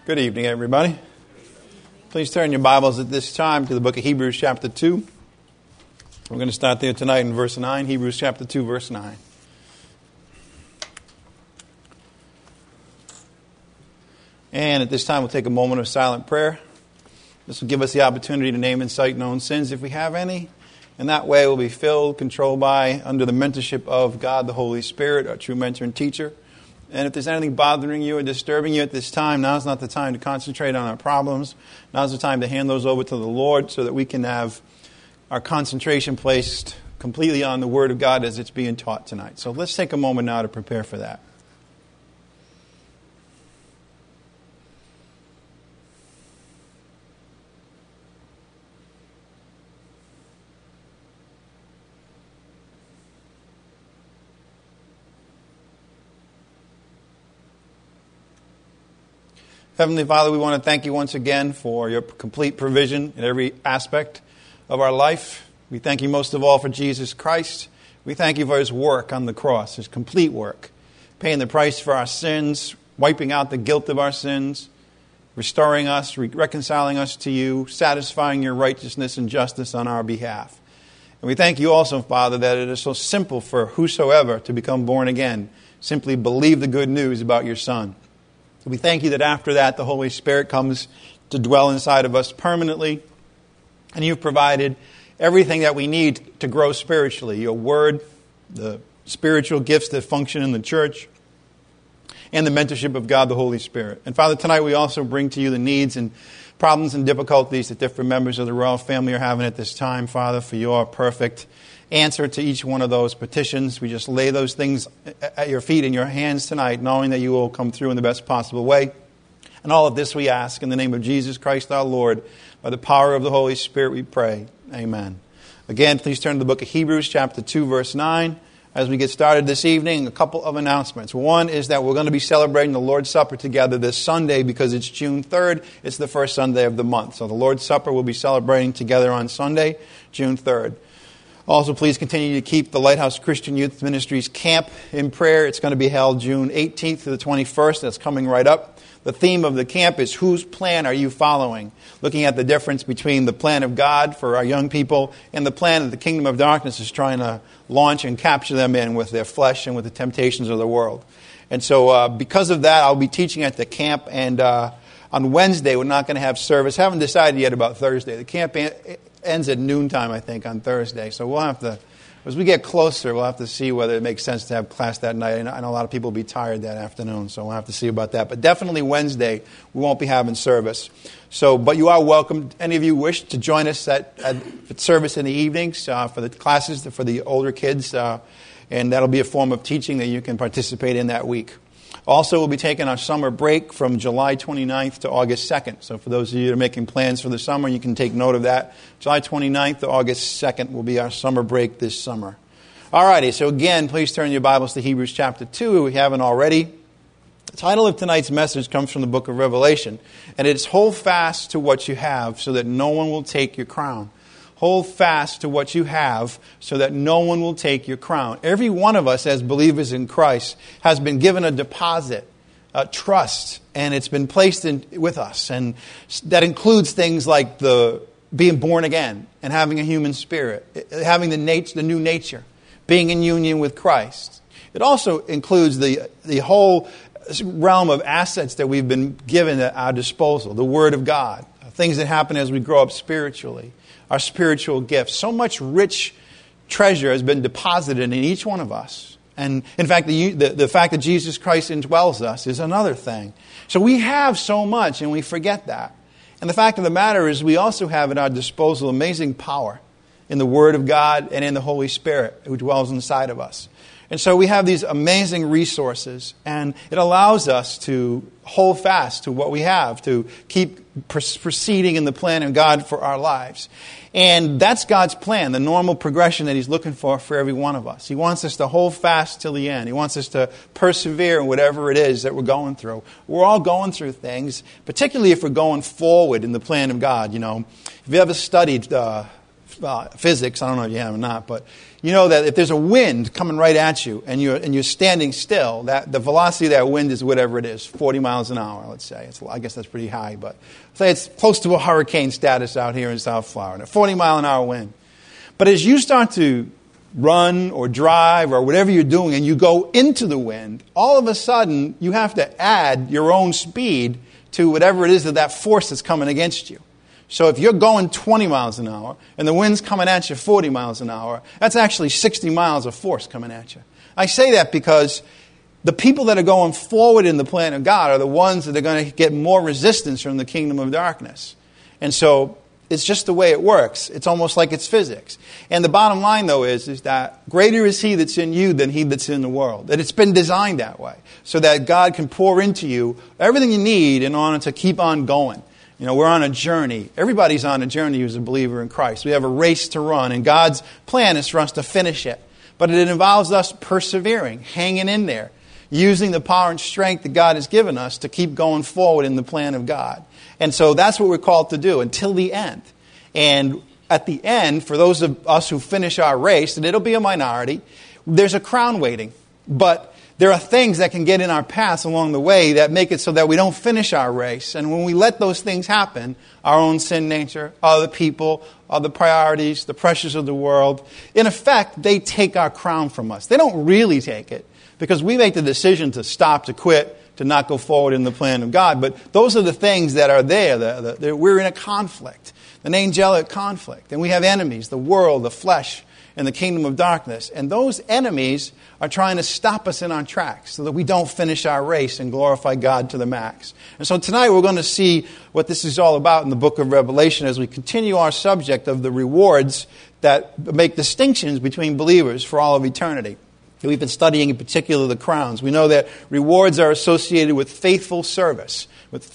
Good evening, everybody. Please turn your Bibles at this time to the book of Hebrews chapter 2. We're going to start there tonight in verse 9. Hebrews chapter 2, verse 9. And at this time, we'll take a moment of silent prayer. This will give us the opportunity to name and cite known sins if we have any. And that way we'll be filled, controlled by, under the mentorship of God the Holy Spirit, our true mentor and teacher. And if there's anything bothering you or disturbing you at this time, now's not the time to concentrate on our problems. Now's the time to hand those over to the Lord so that we can have our concentration placed completely on the Word of God as it's being taught tonight. So let's take a moment now to prepare for that. Heavenly Father, we want to thank you once again for your complete provision in every aspect of our life. We thank you most of all for Jesus Christ. We thank you for his work on the cross, his complete work, paying the price for our sins, wiping out the guilt of our sins, restoring us, reconciling us to you, satisfying your righteousness and justice on our behalf. And we thank you also, Father, that it is so simple for whosoever to become born again. Simply believe the good news about your Son. We thank you that after that, the Holy Spirit comes to dwell inside of us permanently. And you've provided everything that we need to grow spiritually. Your Word, the spiritual gifts that function in the church, and the mentorship of God, the Holy Spirit. And Father, tonight we also bring to you the needs and problems and difficulties that different members of the royal family are having at this time, Father, for your perfect answer to each one of those petitions. We just lay those things at your feet in your hands tonight, knowing that you will come through in the best possible way. And all of this we ask in the name of Jesus Christ our Lord. By the power of the Holy Spirit we pray. Amen. Again, please turn to the book of Hebrews chapter 2, verse 9. As we get started this evening, a couple of announcements. One is that we're going to be celebrating the Lord's Supper together this Sunday because it's June 3rd. It's the first Sunday of the month. So the Lord's Supper we'll be celebrating together on Sunday, June 3rd. Also, please continue to keep the Lighthouse Christian Youth Ministries camp in prayer. It's going to be held June 18th to the 21st. That's coming right up. The theme of the camp is, whose plan are you following? Looking at the difference between the plan of God for our young people and the plan that the kingdom of darkness is trying to launch and capture them in with their flesh and with the temptations of the world. And so because of that, I'll be teaching at the camp. And on Wednesday, we're not going to have service. Haven't decided yet about Thursday. The camp ends at noontime, I think, on Thursday. So we'll have to, as we get closer, we'll have to see whether it makes sense to have class that night. I know a lot of people will be tired that afternoon, so we'll have to see about that. But definitely Wednesday, we won't be having service. So, but you are welcome. Any of you wish to join us at service in the evenings for the classes, for the older kids, and that'll be a form of teaching that you can participate in that week. Also, we'll be taking our summer break from July 29th to August 2nd. So for those of you that are making plans for the summer, you can take note of that. July 29th to August 2nd will be our summer break this summer. All righty, so again, please turn your Bibles to Hebrews chapter 2 if you haven't already. The title of tonight's message comes from the book of Revelation, and it's Hold Fast to What You Have so that no one will take your crown. Hold fast to what you have so that no one will take your crown. Every one of us as believers in Christ has been given a deposit, a trust, and it's been placed in with us. And that includes things like the being born again and having a human spirit, having the new nature, being in union with Christ. It also includes the whole realm of assets that we've been given at our disposal, the Word of God, things that happen as we grow up spiritually. Our spiritual gifts. So much rich treasure has been deposited in each one of us. And in fact, the fact that Jesus Christ indwells us is another thing. So we have so much and we forget that. And the fact of the matter is we also have at our disposal amazing power in the Word of God and in the Holy Spirit who dwells inside of us. And so we have these amazing resources, and it allows us to hold fast to what we have, to keep proceeding in the plan of God for our lives. And that's God's plan, the normal progression that He's looking for every one of us. He wants us to hold fast till the end. He wants us to persevere in whatever it is that we're going through. We're all going through things, particularly if we're going forward in the plan of God. You know, if you ever studied physics. I don't know if you have or not, but you know that if there's a wind coming right at you and you're standing still, that the velocity of that wind is whatever it is, 40 miles an hour, let's say. I guess that's pretty high, but say it's close to a hurricane status out here in South Florida, 40-mile-an-hour wind. But as you start to run or drive or whatever you're doing and you go into the wind, all of a sudden you have to add your own speed to whatever it is that force that's coming against you. So if you're going 20 miles an hour and the wind's coming at you 40 miles an hour, that's actually 60 miles of force coming at you. I say that because the people that are going forward in the plan of God are the ones that are going to get more resistance from the kingdom of darkness. And so it's just the way it works. It's almost like it's physics. And the bottom line, though, is that greater is he that's in you than he that's in the world. That it's been designed that way so that God can pour into you everything you need in order to keep on going. You know, we're on a journey. Everybody's on a journey who's a believer in Christ. We have a race to run, and God's plan is for us to finish it. But it involves us persevering, hanging in there, using the power and strength that God has given us to keep going forward in the plan of God. And so that's what we're called to do until the end. And at the end, for those of us who finish our race, and it'll be a minority, there's a crown waiting. But there are things that can get in our paths along the way that make it so that we don't finish our race. And when we let those things happen, our own sin nature, other people, other priorities, the pressures of the world, in effect, they take our crown from us. They don't really take it because we make the decision to stop, to quit, to not go forward in the plan of God. But those are the things that are there. We're in a conflict, an angelic conflict. And we have enemies, the world, the flesh, and the kingdom of darkness. And those enemies are trying to stop us in our tracks so that we don't finish our race and glorify God to the max. And so tonight we're going to see what this is all about in the book of Revelation as we continue our subject of the rewards that make distinctions between believers for all of eternity. We've been studying in particular the crowns. We know that rewards are associated with faithful service.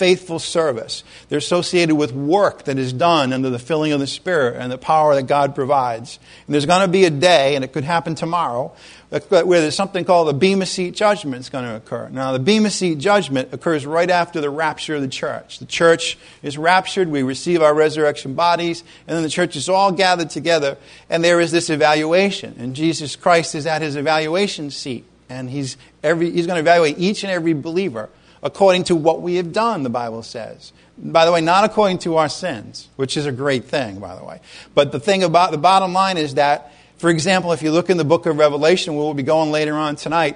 They're associated with work that is done under the filling of the Spirit and the power that God provides. And there's going to be a day, and it could happen tomorrow, where there's something called the Bema Seat Judgment is going to occur. Now, the Bema Seat Judgment occurs right after the rapture of the church. The church is raptured, we receive our resurrection bodies, and then the church is all gathered together, and there is this evaluation. And Jesus Christ is at his evaluation seat, and he's going to evaluate each and every believer according to what we have done, the Bible says. By the way, not according to our sins, which is a great thing, by the way. But the thing about the bottom line is that, for example, if you look in the book of Revelation, where we'll be going later on tonight,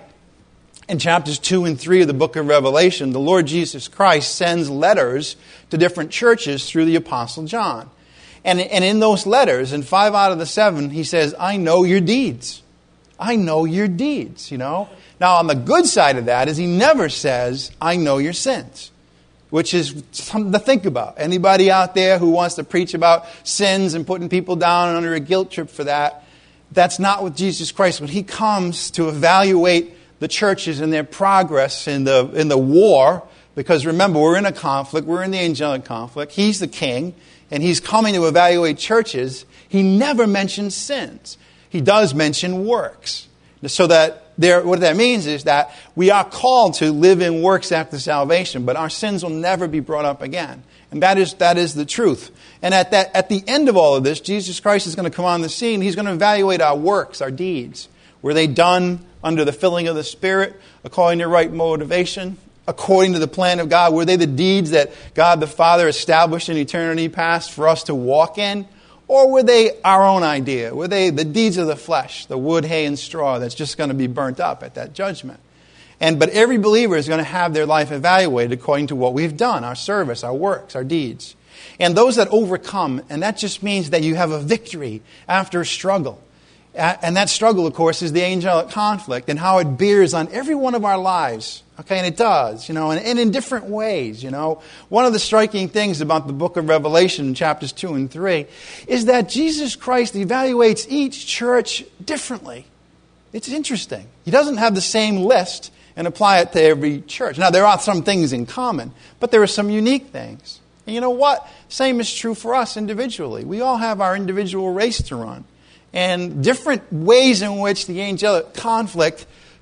in chapters 2 and 3 of the book of Revelation, the Lord Jesus Christ sends letters to different churches through the Apostle John. And in those letters, in 5 out of the 7, he says, I know your deeds. I know your deeds, you know. Now, on the good side of that is he never says, I know your sins, which is something to think about. Anybody out there who wants to preach about sins and putting people down under a guilt trip for that, that's not what Jesus Christ. When he comes to evaluate the churches and their progress in the war, because remember, we're in a conflict, we're in the angelic conflict, he's the king, and he's coming to evaluate churches, he never mentions sins. He does mention works. So that what that means is that we are called to live in works after salvation, but our sins will never be brought up again. And that is the truth. And at the end of all of this, Jesus Christ is going to come on the scene. He's going to evaluate our works, our deeds. Were they done under the filling of the Spirit, according to right motivation, according to the plan of God? Were they the deeds that God the Father established in eternity past for us to walk in? Or were they our own idea? Were they the deeds of the flesh, the wood, hay, and straw that's just going to be burnt up at that judgment? But every believer is going to have their life evaluated according to what we've done, our service, our works, our deeds. And those that overcome, and that just means that you have a victory after a struggle. And that struggle, of course, is the angelic conflict and how it bears on every one of our lives. Okay, and it does, and in different ways, One of the striking things about the book of Revelation, chapters 2 and 3, is that Jesus Christ evaluates each church differently. It's interesting. He doesn't have the same list and apply it to every church. Now, there are some things in common, but there are some unique things. And you know what? Same is true for us individually. We all have our individual race to run. And different ways in which the angelic conflict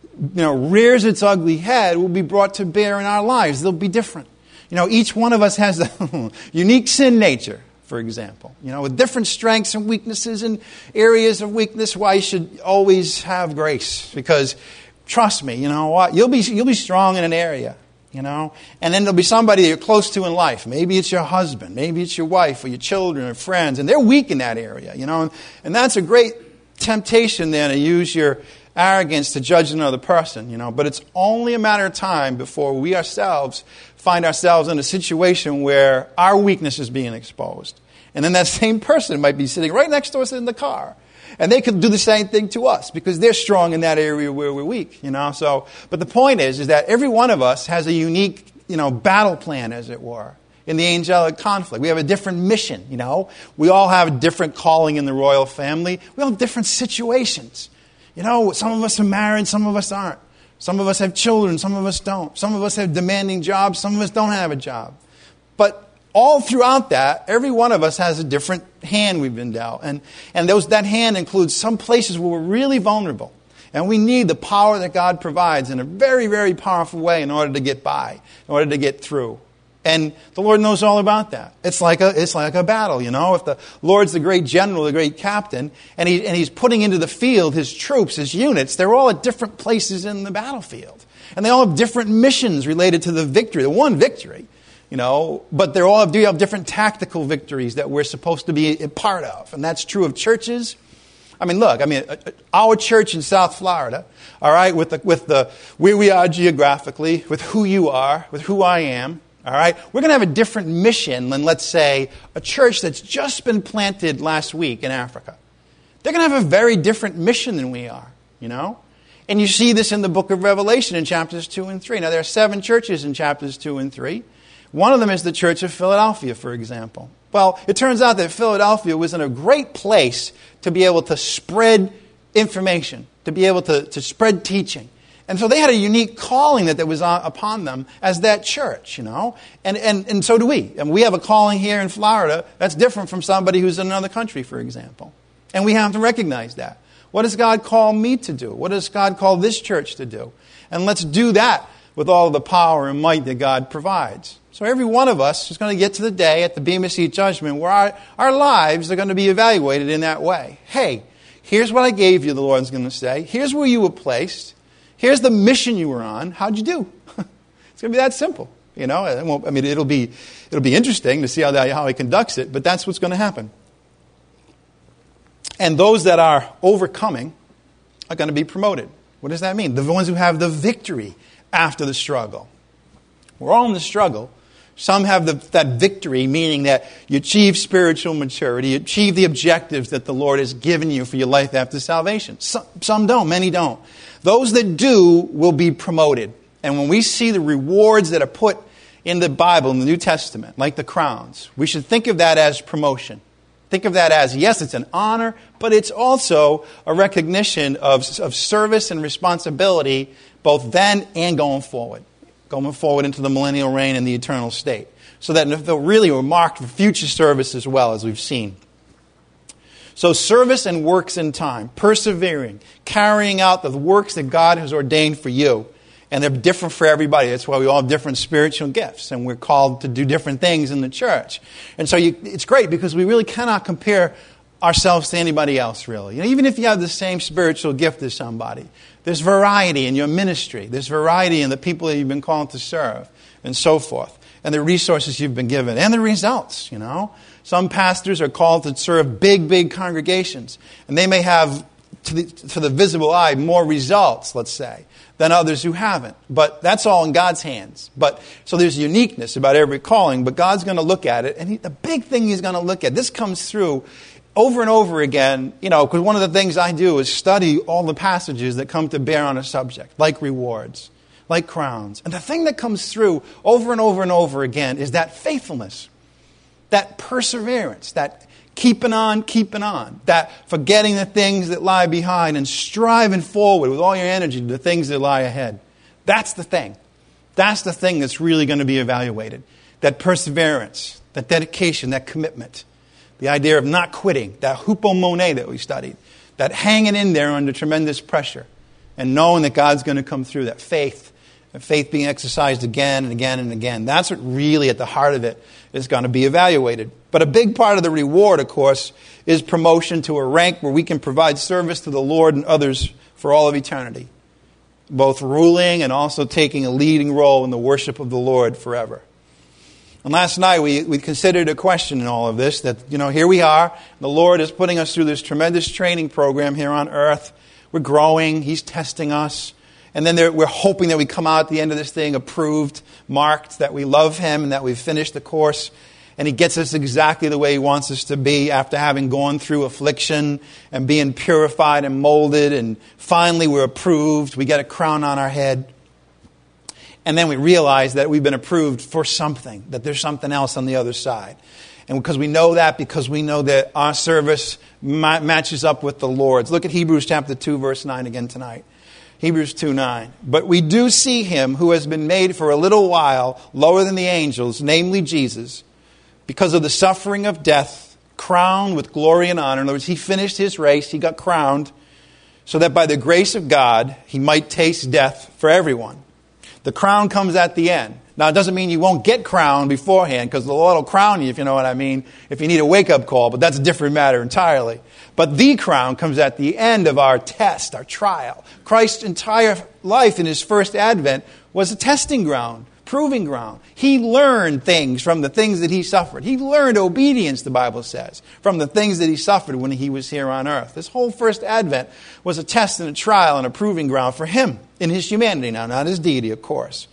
rears its ugly head will be brought to bear in our lives. They'll be different. Each one of us has a unique sin nature. for example. With different strengths and weaknesses and areas of weakness, why you should always have grace. Because trust me, you know what? You'll be strong in an area, and then there'll be somebody that you're close to in life. Maybe it's your husband, maybe it's your wife or your children or friends, and they're weak in that area, and that's a great temptation then to use your arrogance to judge another person, but it's only a matter of time before we ourselves find ourselves in a situation where our weakness is being exposed. And then that same person might be sitting right next to us in the car. And they could do the same thing to us because they're strong in that area where we're weak, So, but the point is that every one of us has a unique, battle plan, as it were, in the angelic conflict. We have a different mission, We all have a different calling in the royal family. We all have different situations. Some of us are married, some of us aren't. Some of us have children, some of us don't. Some of us have demanding jobs, some of us don't have a job. But all throughout that, every one of us has a different hand we've been dealt. And that hand includes some places where we're really vulnerable. And we need the power that God provides in a very, very powerful way in order to get by, in order to get through. And the Lord knows all about that. It's like a battle, If the Lord's the great general, the great captain, and he's putting into the field his troops, his units, they're all at different places in the battlefield. And they all have different missions related to the victory, the one victory, but they all do have different tactical victories that we're supposed to be a part of. And that's true of churches. Our church in South Florida, all right, with the where we are geographically, with who you are, with who I am, all right, we're going to have a different mission than, let's say, a church that's just been planted last week in Africa. They're going to have a very different mission than we are, And you see this in the book of Revelation in chapters 2 and 3. Now, there are 7 churches in chapters 2 and 3. One of them is the Church of Philadelphia, for example. Well, it turns out that Philadelphia was in a great place to be able to spread information, to be able to spread teaching. And so they had a unique calling that was upon them as that church, And so do we. And we have a calling here in Florida that's different from somebody who's in another country, for example. And we have to recognize that. What does God call me to do? What does God call this church to do? And let's do that with all of the power and might that God provides. So every one of us is going to get to the day at the Bema Seat Judgment where our lives are going to be evaluated in that way. Hey, here's what I gave you, the Lord's going to say. Here's where you were placed. Here's the mission you were on. How'd you do? It's going to be that simple, It'll be interesting to see how he conducts it, but that's what's going to happen. And those that are overcoming are going to be promoted. What does that mean? The ones who have the victory after the struggle. We're all in the struggle. Some have that victory, meaning that you achieve spiritual maturity, you achieve the objectives that the Lord has given you for your life after salvation. Some don't, many don't. Those that do will be promoted. And when we see the rewards that are put in the Bible, in the New Testament, like the crowns, we should think of that as promotion. Think of that as, yes, it's an honor, but it's also a recognition of service and responsibility, both then and going forward into the millennial reign and the eternal state. So that they'll really are marked for future service as well, as we've seen. So service and works in time, persevering, carrying out the works that God has ordained for you. And they're different for everybody. That's why we all have different spiritual gifts. And we're called to do different things in the church. And so it's great because we really cannot compare ourselves to anybody else, really. Even if you have the same spiritual gift as somebody, there's variety in your ministry. There's variety in the people that you've been called to serve and so forth. And the resources you've been given and the results, Some pastors are called to serve big congregations. And they may have, to the visible eye, more results, let's say, than others who haven't. But that's all in God's hands. So there's uniqueness about every calling, but God's going to look at it. And the big thing He's going to look at, this comes through over and over again, because one of the things I do is study all the passages that come to bear on a subject, like rewards, like crowns. And the thing that comes through over and over and over again is that faithfulness, that perseverance, that keeping on, that forgetting the things that lie behind and striving forward with all your energy to the things that lie ahead. That's the thing. That's the thing that's really going to be evaluated. That perseverance, that dedication, that commitment. The idea of not quitting, that hupomone that we studied, that hanging in there under tremendous pressure and knowing that God's going to come through, that faith and faith being exercised again and again and again. That's what really at the heart of it is going to be evaluated. But a big part of the reward, of course, is promotion to a rank where we can provide service to the Lord and others for all of eternity, both ruling and also taking a leading role in the worship of the Lord forever. And last night we considered a question in all of this, that, here we are. The Lord is putting us through this tremendous training program here on earth. We're growing. He's testing us. And then we're hoping that we come out at the end of this thing approved, marked, that we love Him and that we've finished the course. And He gets us exactly the way He wants us to be after having gone through affliction and being purified and molded. And finally we're approved. We get a crown on our head. And then we realize that we've been approved for something, that there's something else on the other side. And because we know that our service matches up with the Lord's. Look at Hebrews chapter 2, verse 9 again tonight. Hebrews 2:9. But we do see Him who has been made for a little while lower than the angels, namely Jesus, because of the suffering of death, crowned with glory and honor. In other words, He finished His race, He got crowned, so that by the grace of God, He might taste death for everyone. The crown comes at the end. Now, it doesn't mean you won't get crowned beforehand, because the Lord will crown you, if you know what I mean, if you need a wake-up call, but that's a different matter entirely. But the crown comes at the end of our test, our trial. Christ's entire life in His first advent was a testing ground, proving ground. He learned things from the things that He suffered. He learned obedience, the Bible says, from the things that He suffered when He was here on earth. This whole first advent was a test and a trial and a proving ground for Him in His humanity now, not His deity, of course.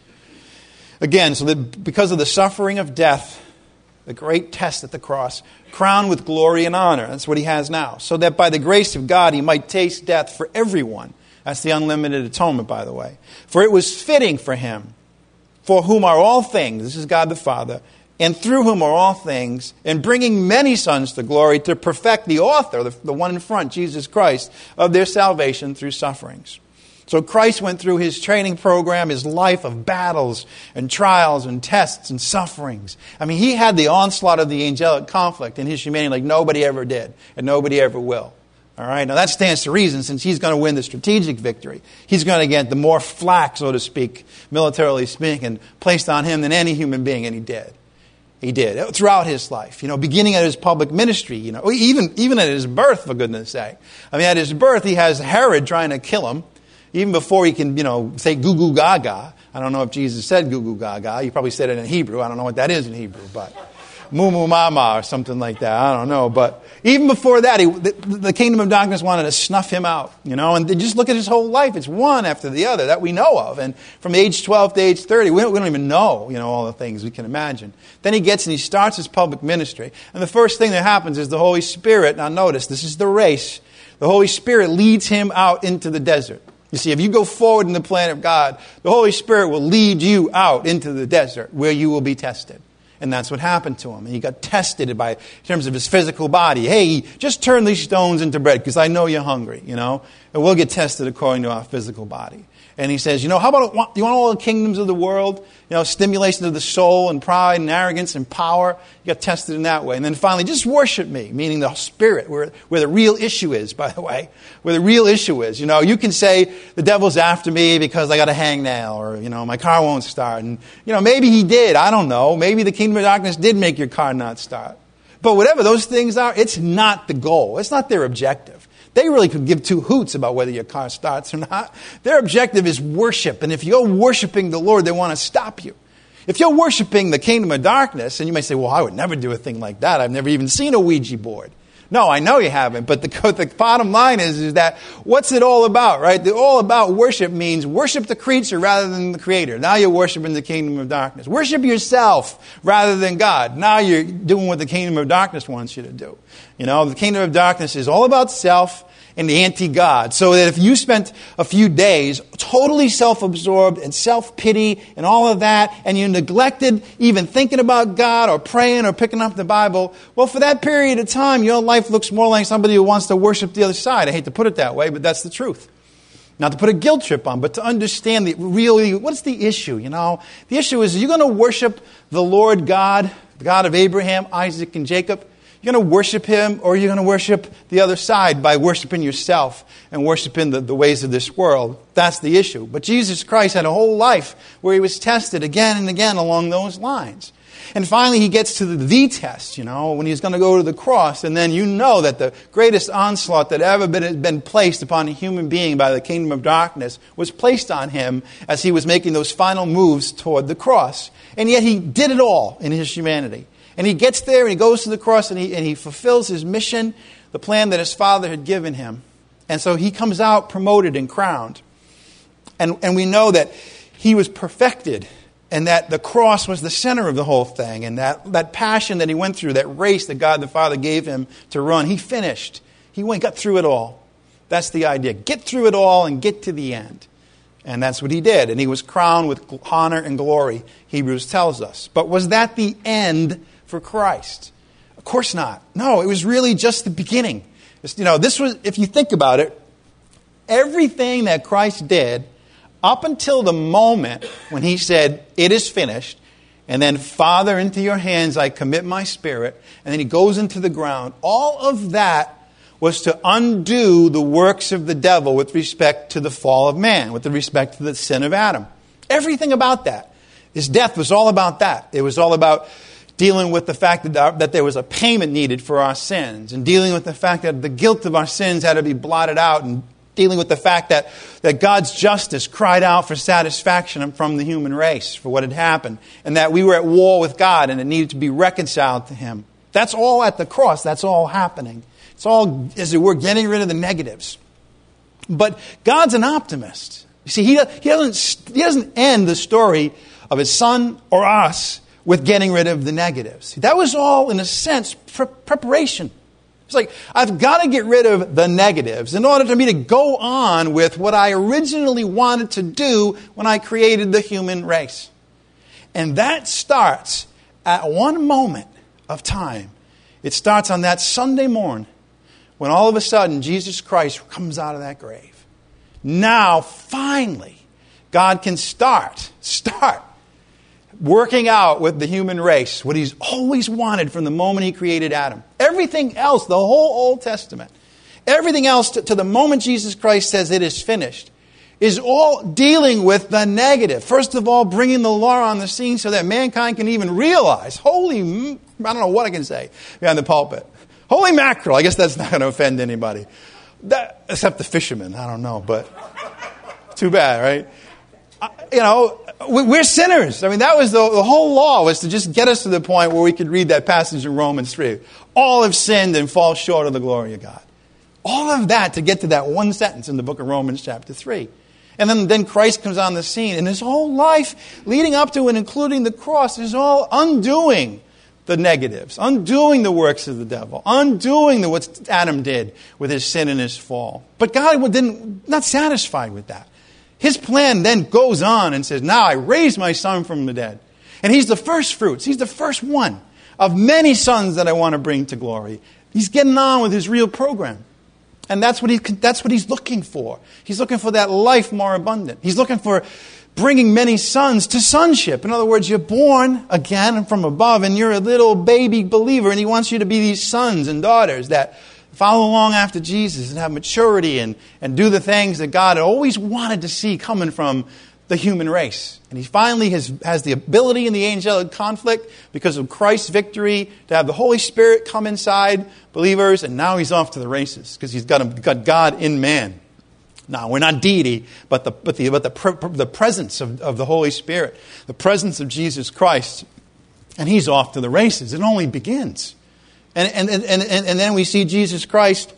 Again, so that because of the suffering of death, the great test at the cross, crowned with glory and honor. That's what He has now. So that by the grace of God, He might taste death for everyone. That's the unlimited atonement, by the way. For it was fitting for Him, for whom are all things, this is God the Father, and through whom are all things, and bringing many sons to glory, to perfect the author, the one in front, Jesus Christ, of their salvation through sufferings. So Christ went through His training program, His life of battles and trials and tests and sufferings. I mean, He had the onslaught of the angelic conflict in His humanity like nobody ever did, and nobody ever will. All right, now that stands to reason, since He's going to win the strategic victory. He's going to get the more flack, so to speak, militarily speaking, placed on Him than any human being, and He did. He did throughout His life, beginning at His public ministry, even at His birth, for goodness sake. I mean, at His birth, He has Herod trying to kill Him. Even before He can, say goo goo gaga. I don't know if Jesus said goo goo gaga. He probably said it in Hebrew. I don't know what that is in Hebrew, but moo moo mama or something like that. I don't know. But even before that, the kingdom of darkness wanted to snuff Him out, and just look at His whole life. It's one after the other that we know of. And from age 12 to age 30, we don't even know, all the things we can imagine. Then He starts His public ministry. And the first thing that happens is the Holy Spirit, now notice, this is the race. The Holy Spirit leads Him out into the desert. You see, if you go forward in the plan of God, the Holy Spirit will lead you out into the desert where you will be tested. And that's what happened to Him. And He got tested in terms of His physical body. Hey, just turn these stones into bread because I know you're hungry, And we'll get tested according to our physical body. And He says, how about, you want all the kingdoms of the world? Stimulation of the soul and pride and arrogance and power. You got tested in that way. And then finally, just worship me, meaning the Spirit, where the real issue is, by the way. Where the real issue is. You can say, the devil's after me because I got a hangnail, or, my car won't start. And, maybe he did. I don't know. Maybe the kingdom of darkness did make your car not start. But whatever those things are, it's not the goal. It's not their objective. They really could give two hoots about whether your car starts or not. Their objective is worship. And if you're worshiping the Lord, they want to stop you. If you're worshiping the kingdom of darkness, and you may say, well, I would never do a thing like that. I've never even seen a Ouija board. No, I know you haven't. But the bottom line is that what's it all about, right? All about worship means worship the creature rather than the Creator. Now you're worshiping the kingdom of darkness. Worship yourself rather than God. Now you're doing what the kingdom of darkness wants you to do. The kingdom of darkness is all about self and the anti-God. So that if you spent a few days totally self-absorbed and self-pity and all of that, and you neglected even thinking about God or praying or picking up the Bible, well, for that period of time, your life looks more like somebody who wants to worship the other side. I hate to put it that way, but that's the truth. Not to put a guilt trip on, but to understand what's the issue, The issue is, you're going to worship the Lord God, the God of Abraham, Isaac, and Jacob. You're going to worship him, or you're going to worship the other side by worshiping yourself and worshiping the ways of this world. That's the issue. But Jesus Christ had a whole life where he was tested again and again along those lines. And finally, he gets to the test, when he's going to go to the cross. And then you know that the greatest onslaught that ever been placed upon a human being by the kingdom of darkness was placed on him as he was making those final moves toward the cross. And yet he did it all in his humanity. And he gets there and he goes to the cross and he fulfills his mission, the plan that his Father had given him. And so he comes out promoted and crowned. And we know that he was perfected and that the cross was the center of the whole thing. And that passion that he went through, that race that God the Father gave him to run, he finished. He got through it all. That's the idea. Get through it all and get to the end. And that's what he did. And he was crowned with honor and glory, Hebrews tells us. But was that the end for Christ? Of course not. No, it was really just the beginning. This was, if you think about it, everything that Christ did up until the moment when he said, "It is finished," and then, "Father, into your hands I commit my spirit," and then he goes into the ground, all of that was to undo the works of the devil with respect to the fall of man, with respect to the sin of Adam. Everything about that. His death was all about that. It was all about dealing with the fact that there was a payment needed for our sins, and dealing with the fact that the guilt of our sins had to be blotted out, and dealing with the fact that God's justice cried out for satisfaction from the human race for what had happened, and that we were at war with God and it needed to be reconciled to him. That's all at the cross. That's all happening. It's all, as it were, getting rid of the negatives. But God's an optimist. You see, he doesn't end the story of his son or us with getting rid of the negatives. That was all, in a sense, preparation. It's like, I've got to get rid of the negatives in order for me to go on with what I originally wanted to do when I created the human race. And that starts at one moment of time. It starts on that Sunday morning when all of a sudden Jesus Christ comes out of that grave. Now, finally, God can start working out with the human race what he's always wanted from the moment he created Adam. Everything else, the whole Old Testament, everything else to the moment Jesus Christ says it is finished, is all dealing with the negative. First of all, bringing the law on the scene so that mankind can even realize, I don't know what I can say behind the pulpit. Holy mackerel, I guess that's not going to offend anybody. Except the fishermen, I don't know, but too bad, right? We're sinners. I mean, that was the whole law, was to just get us to the point where we could read that passage in Romans 3. All have sinned and fall short of the glory of God. All of that to get to that one sentence in the book of Romans chapter 3. And then Christ comes on the scene, and his whole life leading up to and including the cross is all undoing the negatives, undoing the works of the devil, undoing what Adam did with his sin and his fall. But God not satisfied with that. His plan then goes on and says, now I raised my son from the dead. And he's the first fruits. He's the first one of many sons that I want to bring to glory. He's getting on with his real program. And that's what he's looking for. He's looking for that life more abundant. He's looking for bringing many sons to sonship. In other words, you're born again from above and you're a little baby believer, and he wants you to be these sons and daughters that follow along after Jesus and have maturity and do the things that God had always wanted to see coming from the human race. And he finally has the ability in the angelic conflict because of Christ's victory to have the Holy Spirit come inside believers, and now he's off to the races because he's got God in man. Now, we're not deity, but the presence of the Holy Spirit, the presence of Jesus Christ, and he's off to the races. It only begins. And then we see Jesus Christ.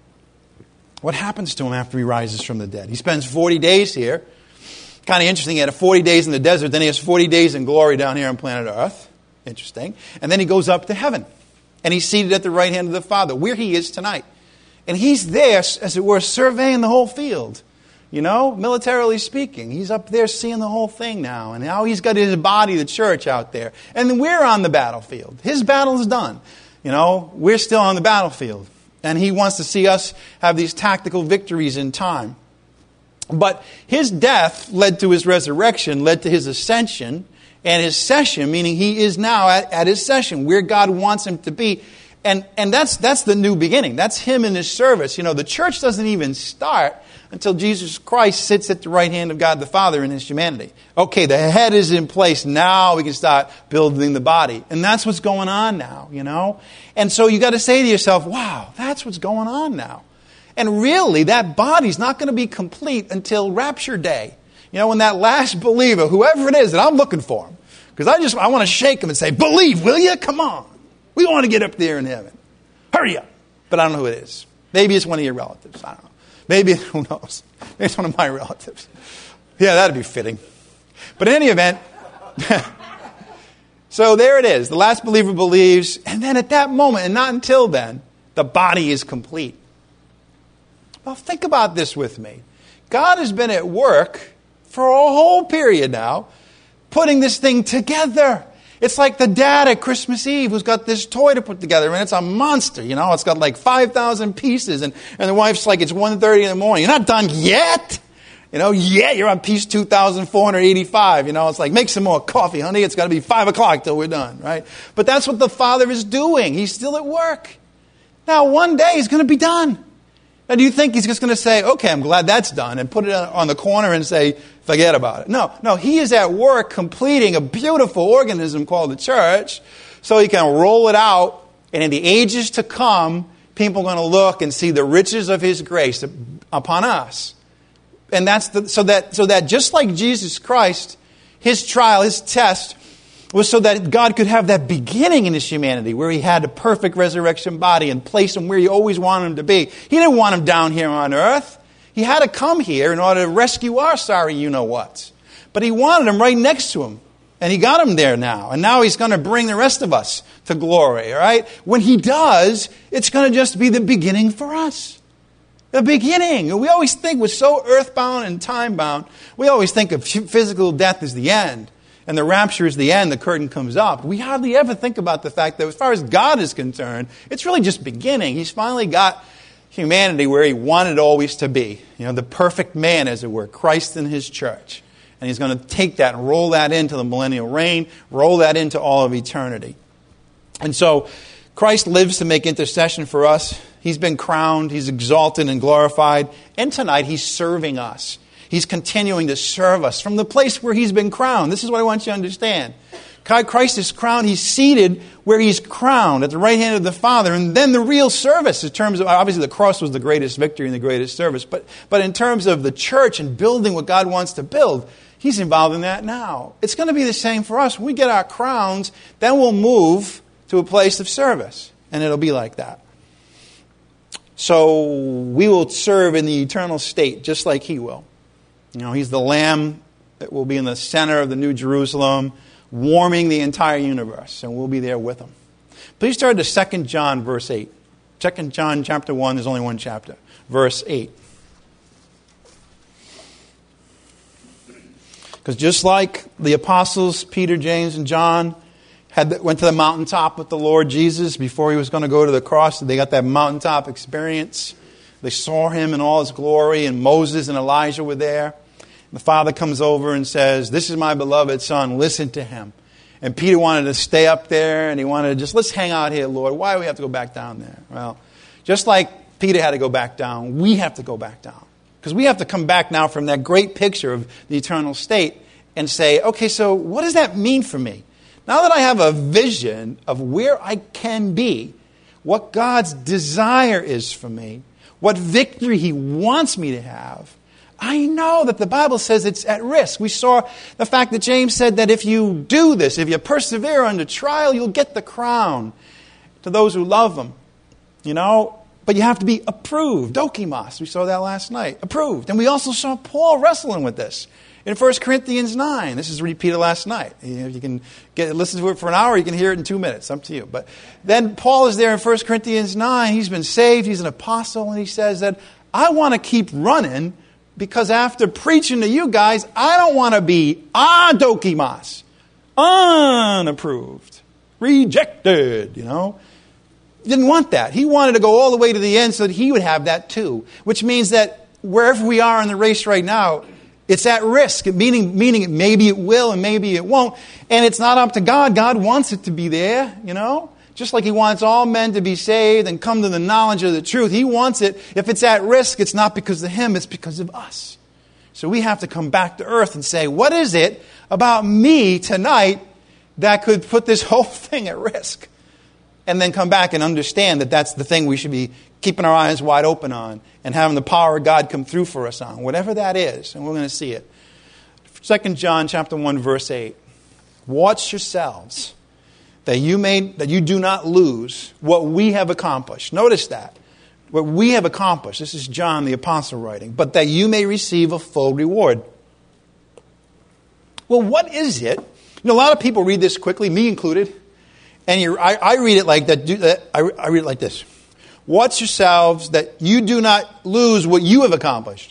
What happens to him after he rises from the dead? He spends 40 days here. Kind of interesting. He had 40 days in the desert. Then he has 40 days in glory down here on planet Earth. Interesting. And then he goes up to heaven. And he's seated at the right hand of the Father, where he is tonight. And he's there, as it were, surveying the whole field. Militarily speaking. He's up there seeing the whole thing now. And now he's got his body, the church, out there. And then we're on the battlefield. His battle is done. We're still on the battlefield. And he wants to see us have these tactical victories in time. But his death led to his resurrection, led to his ascension, and his session, meaning he is now at his session, where God wants him to be. And that's the new beginning. That's him in his service. The church doesn't even start until Jesus Christ sits at the right hand of God the Father in his humanity. Okay, the head is in place. Now we can start building the body. And that's what's going on now, And so you got to say to yourself, wow, that's what's going on now. And really, that body's not going to be complete until rapture day. When that last believer, whoever it is that I'm looking for him, because I want to shake him and say, believe, will you? Come on. We want to get up there in heaven. Hurry up. But I don't know who it is. Maybe it's one of your relatives. I don't know. Maybe, who knows? Maybe it's one of my relatives. Yeah, that'd be fitting. But in any event, so there it is. The last believer believes, and then at that moment, and not until then, the body is complete. Well, think about this with me. God has been at work for a whole period now, putting this thing together. It's like the dad at Christmas Eve who's got this toy to put together, and it's a monster, It's got like 5,000 pieces, and the wife's like, it's 1:30 in the morning. You're not done yet? You're on piece 2,485. It's like, make some more coffee, honey. It's got to be 5 o'clock till we're done, right? But that's what the Father is doing. He's still at work. Now, one day he's going to be done. Now, do you think he's just going to say, okay, I'm glad that's done, and put it on the corner and say, forget about it? No, he is at work completing a beautiful organism called the church so he can roll it out, and in the ages to come, people are going to look and see the riches of his grace upon us. And so that just like Jesus Christ, his trial, his test, was so that God could have that beginning in his humanity where he had a perfect resurrection body and place him where he always wanted him to be. He didn't want him down here on earth. He had to come here in order to rescue our sorry you-know-whats. But he wanted him right next to him. And he got him there now. And now he's going to bring the rest of us to glory, all right? When he does, it's going to just be the beginning for us. The beginning. We always think we're so earthbound and time-bound. We always think of physical death as the end. And the rapture is the end, the curtain comes up. We hardly ever think about the fact that as far as God is concerned, it's really just beginning. He's finally got humanity where he wanted always to be. The perfect man, as it were, Christ in his church. And he's going to take that and roll that into the millennial reign, roll that into all of eternity. And so Christ lives to make intercession for us. He's been crowned, he's exalted and glorified. And tonight he's serving us. He's continuing to serve us from the place where he's been crowned. This is what I want you to understand. Christ is crowned. He's seated where he's crowned at the right hand of the Father. And then the real service in terms of, obviously the cross was the greatest victory and the greatest service. But in terms of the church and building what God wants to build, he's involved in that now. It's going to be the same for us. When we get our crowns, then we'll move to a place of service. And it'll be like that. So we will serve in the eternal state just like he will. He's the Lamb that will be in the center of the New Jerusalem, warming the entire universe, and we'll be there with him. Please turn to 2 John, verse 8. 2 John, chapter 1, there's only one chapter. Verse 8. Because just like the apostles, Peter, James, and John, went to the mountaintop with the Lord Jesus before he was going to go to the cross, they got that mountaintop experience. They saw him in all his glory, and Moses and Elijah were there. The Father comes over and says, this is my beloved Son, listen to him. And Peter wanted to stay up there, and he wanted to just, let's hang out here, Lord. Why do we have to go back down there? Well, just like Peter had to go back down, we have to go back down. Because we have to come back now from that great picture of the eternal state and say, okay, so what does that mean for me? Now that I have a vision of where I can be, what God's desire is for me, what victory he wants me to have, I know that the Bible says it's at risk. We saw the fact that James said that if you do this, if you persevere under trial, you'll get the crown to those who love him. But you have to be approved. Dokimos. We saw that last night. Approved. And we also saw Paul wrestling with this in 1 Corinthians 9. This is repeated last night. If you can listen to it for an hour, you can hear it in 2 minutes. Up to you. But then Paul is there in 1 Corinthians 9. He's been saved. He's an apostle. And he says that I want to keep running because after preaching to you guys, I don't want to be dokimos, unapproved, rejected, Didn't want that. He wanted to go all the way to the end so that he would have that too. Which means that wherever we are in the race right now, it's at risk, meaning maybe it will and maybe it won't. And it's not up to God. God wants it to be there, Just like he wants all men to be saved and come to the knowledge of the truth. He wants it. If it's at risk, it's not because of him, it's because of us. So we have to come back to earth and say, what is it about me tonight that could put this whole thing at risk? And then come back and understand that that's the thing we should be keeping our eyes wide open on and having the power of God come through for us on, whatever that is. And we're going to see it. 2 John chapter 1, verse 8. Watch yourselves, that you do not lose what we have accomplished. Notice that. What we have accomplished. This is John the apostle writing. But that you may receive a full reward. Well, what is it? A lot of people read this quickly, me included. And I read it like that. I read it like this. Watch yourselves that you do not lose what you have accomplished.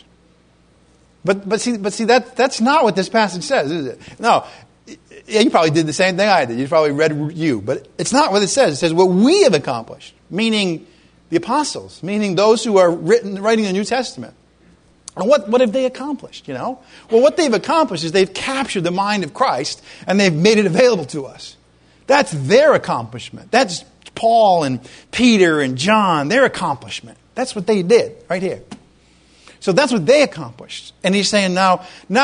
But see that's not what this passage says, is it? No. Yeah, you probably did the same thing I did. You probably read you. But it's not what it says. It says what we have accomplished, meaning the apostles, meaning those who are writing the New Testament. And what have they accomplished, Well, what they've accomplished is they've captured the mind of Christ and they've made it available to us. That's their accomplishment. That's Paul and Peter and John, their accomplishment. That's what they did right here. So that's what they accomplished. And he's saying now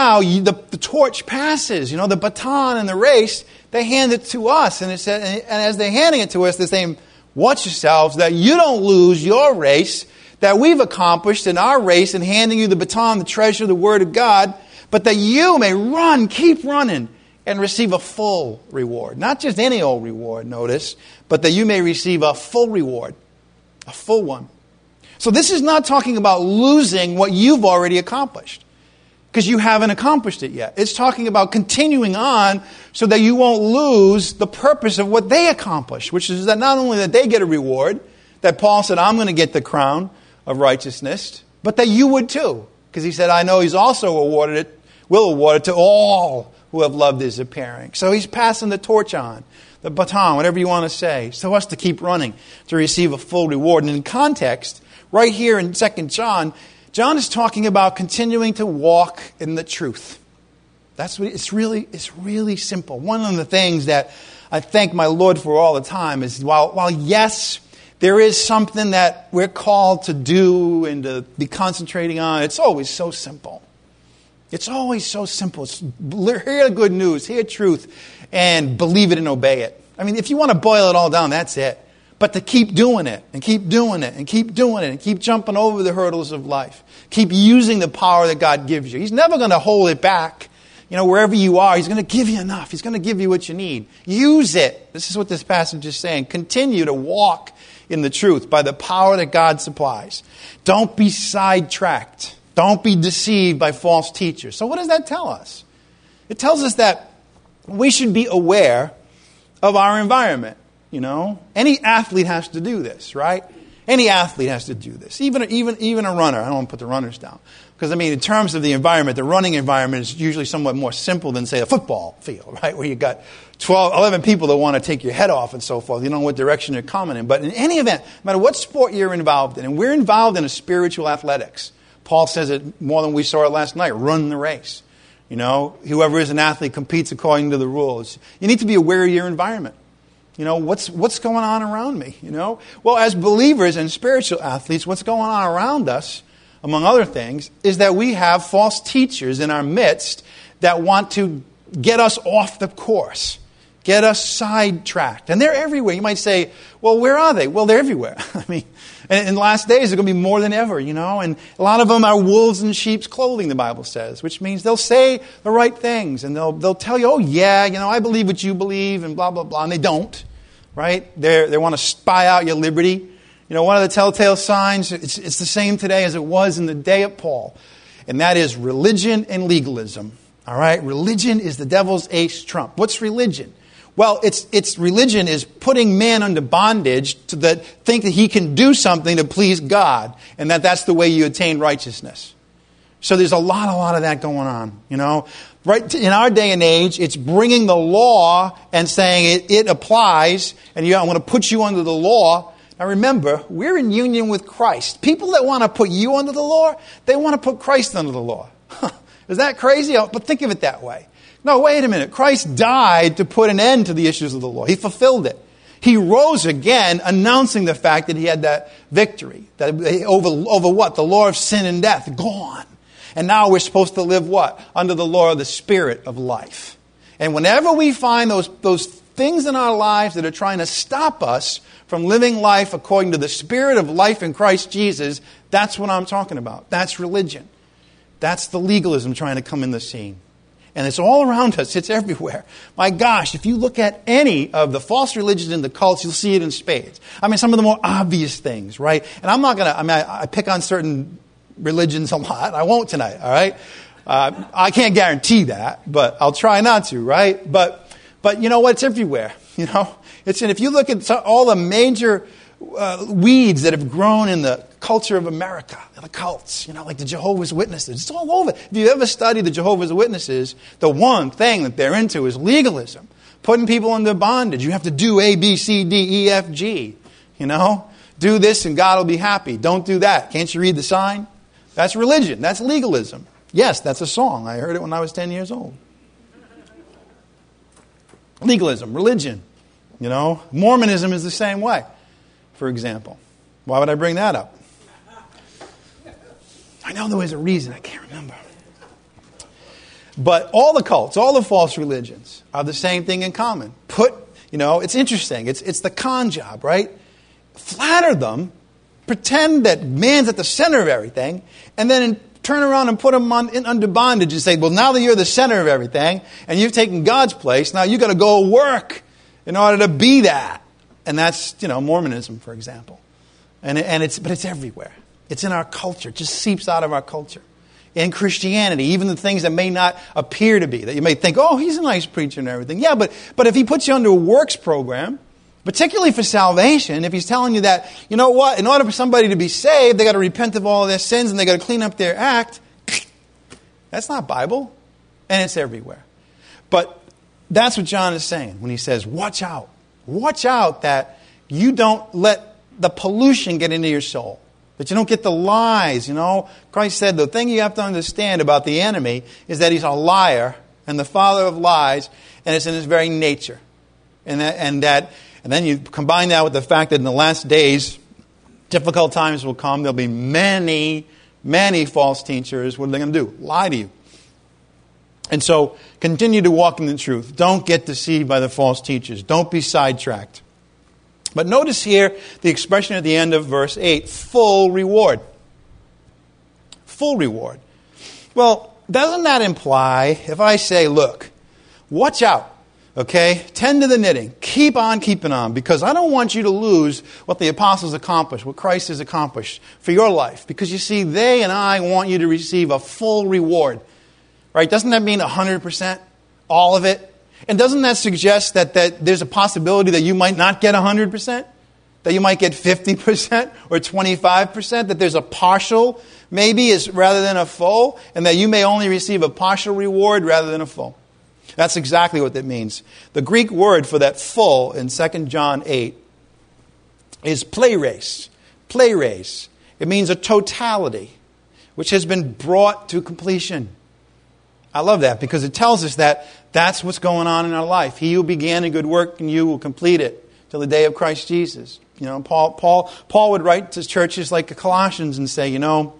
the torch passes, the baton and the race, they hand it to us. And as they're handing it to us, they're saying, watch yourselves that you don't lose your race that we've accomplished in our race in handing you the baton, the treasure, the word of God, but that you may run, keep running, and receive a full reward. Not just any old reward, notice, but that you may receive a full reward, a full one. So this is not talking about losing what you've already accomplished, because you haven't accomplished it yet. It's talking about continuing on so that you won't lose the purpose of what they accomplished, which is that not only that they get a reward, that Paul said, I'm going to get the crown of righteousness, but that you would too. Because he said, I know he's also will award it to all who have loved his appearing. So he's passing the torch on, the baton, whatever you want to say, so us to keep running, to receive a full reward. And in context, right here in 2 John, John is talking about continuing to walk in the truth. That's what it's really simple. One of the things that I thank my Lord for all the time is while yes, there is something that we're called to do and to be concentrating on, it's always so simple. It's always so simple. It's hear the good news, hear truth, and believe it and obey it. I mean, if you want to boil it all down, that's it. But to keep doing it, and keep doing it, and keep doing it, and keep jumping over the hurdles of life. Keep using the power that God gives you. He's never going to hold it back. Wherever you are, He's going to give you enough. He's going to give you what you need. Use it. This is what this passage is saying. Continue to walk in the truth by the power that God supplies. Don't be sidetracked. Don't be deceived by false teachers. So what does that tell us? It tells us that we should be aware of our environment. Any athlete has to do this, right? Any athlete has to do this. Even a runner. I don't want to put the runners down. Because, in terms of the environment, the running environment is usually somewhat more simple than, say, a football field, right? Where you've got 11 people that want to take your head off and so forth. You don't know what direction they're coming in. But in any event, no matter what sport you're involved in, and we're involved in a spiritual athletics. Paul says it more than we saw it last night. Run the race. Whoever is an athlete competes according to the rules. You need to be aware of your environment. What's going on around me? Well, as believers and spiritual athletes, what's going on around us, among other things, is that we have false teachers in our midst that want to get us off the course, get us sidetracked. And they're everywhere. You might say, well, where are they? Well, they're everywhere. And in the last days, they're going to be more than ever, And a lot of them are wolves in sheep's clothing, the Bible says, which means they'll say the right things. And they'll tell you, oh, yeah, I believe what you believe, and blah, blah, blah. And they don't, right? They want to spy out your liberty. One of the telltale signs, it's the same today as it was in the day of Paul. And that is religion and legalism. All right? Religion is the devil's ace trump. What's religion? Well, it's religion is putting man under bondage to think that he can do something to please God, and that's the way you attain righteousness. So there's a lot of that going on, Right in our day and age, it's bringing the law and saying it applies, and I'm going to put you under the law. Now remember, we're in union with Christ. People that want to put you under the law, they want to put Christ under the law. Is that crazy? But think of it that way. No, wait a minute. Christ died to put an end to the issues of the law. He fulfilled it. He rose again, announcing the fact that he had that victory. That over what? The law of sin and death. Gone. And now we're supposed to live what? Under the law of the Spirit of life. And whenever we find those things in our lives that are trying to stop us from living life according to the Spirit of life in Christ Jesus, that's what I'm talking about. That's religion. That's the legalism trying to come in the scene. And it's all around us. It's everywhere. My gosh, if you look at any of the false religions and the cults, you'll see it in spades. I mean, some of the more obvious things, right? And I'm not going to, I pick on certain religions a lot. I won't tonight, all right? I can't guarantee that, but I'll try not to, right? But you know what? It's everywhere, you know? And if you look at all the major weeds that have grown in the culture of America, the cults, you know, like the Jehovah's Witnesses. It's all over. If you ever study the Jehovah's Witnesses, the one thing that they're into is legalism, putting people under bondage. You have to do A, B, C, D, E, F, G, you know? Do this and God will be happy. Don't do that. Can't you read the sign? That's religion. That's legalism. Yes, that's a song. I heard it when I was 10 years old. Legalism, religion, you know? Mormonism is the same way, for example. Why would I bring that up? I know there was a reason. I can't remember. But all the cults, all the false religions are the same thing in common. It's interesting. It's the con job, right? Flatter them, pretend that man's at the center of everything, and then turn around and put them under bondage and say, well, now that you're the center of everything, and you've taken God's place, now you've got to go work in order to be that. And that's, Mormonism, for example. But it's everywhere. It's in our culture. It just seeps out of our culture. In Christianity, even the things that may not appear to be, that you may think, oh, he's a nice preacher and everything. Yeah, but if he puts you under a works program, particularly for salvation, if he's telling you that, you know what, in order for somebody to be saved, they got to repent of all of their sins and they got to clean up their act, that's not Bible. And it's everywhere. But that's what John is saying when he says, watch out. Watch out that you don't let the pollution get into your soul. That you don't get the lies, Christ said the thing you have to understand about the enemy is that he's a liar and the father of lies, and it's in his very nature. And then you combine that with the fact that in the last days, difficult times will come. There'll be many, many false teachers. What are they going to do? Lie to you. And so continue to walk in the truth. Don't get deceived by the false teachers. Don't be sidetracked. But notice here the expression at the end of verse 8, full reward. Full reward. Well, doesn't that imply, if I say, look, watch out, okay? Tend to the knitting. Keep on keeping on, because I don't want you to lose what the apostles accomplished, what Christ has accomplished for your life. Because you see, they and I want you to receive a full reward. Right? Doesn't that mean 100%? All of it? And doesn't that suggest that there's a possibility that you might not get 100%? That you might get 50% or 25%? That there's a partial, maybe, rather than a full? And that you may only receive a partial reward rather than a full? That's exactly what that means. The Greek word for that full in 2 John 8 is pleres. Pleres. It means a totality, which has been brought to completion. I love that because it tells us that that's what's going on in our life. He who began a good work in you will complete it till the day of Christ Jesus. Paul would write to churches like Colossians and say,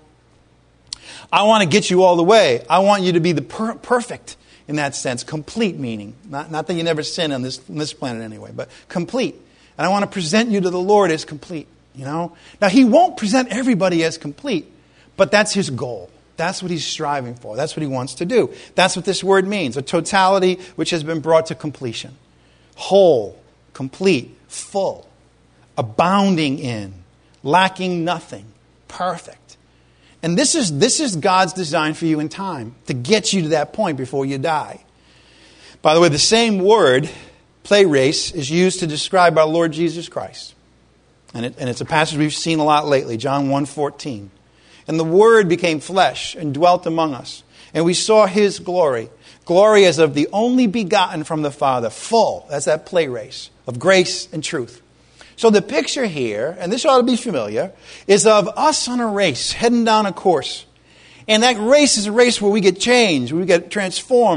I want to get you all the way. I want you to be the perfect in that sense. Complete meaning. Not that you never sin on this planet anyway, but complete. And I want to present you to the Lord as complete. Now, he won't present everybody as complete, but that's his goal. That's what he's striving for. That's what he wants to do. That's what this word means. A totality which has been brought to completion. Whole, complete, full, abounding in, lacking nothing, perfect. And this is God's design for you in time, to get you to that point before you die. By the way, the same word, pleres, is used to describe our Lord Jesus Christ. And it's a passage we've seen a lot lately, John 1:14. And the Word became flesh and dwelt among us. And we saw His glory. Glory as of the only begotten from the Father. Full, that's that pleres, of grace and truth. So the picture here, and this ought to be familiar, is of us on a race, heading down a course. And that race is a race where we get changed, we get transformed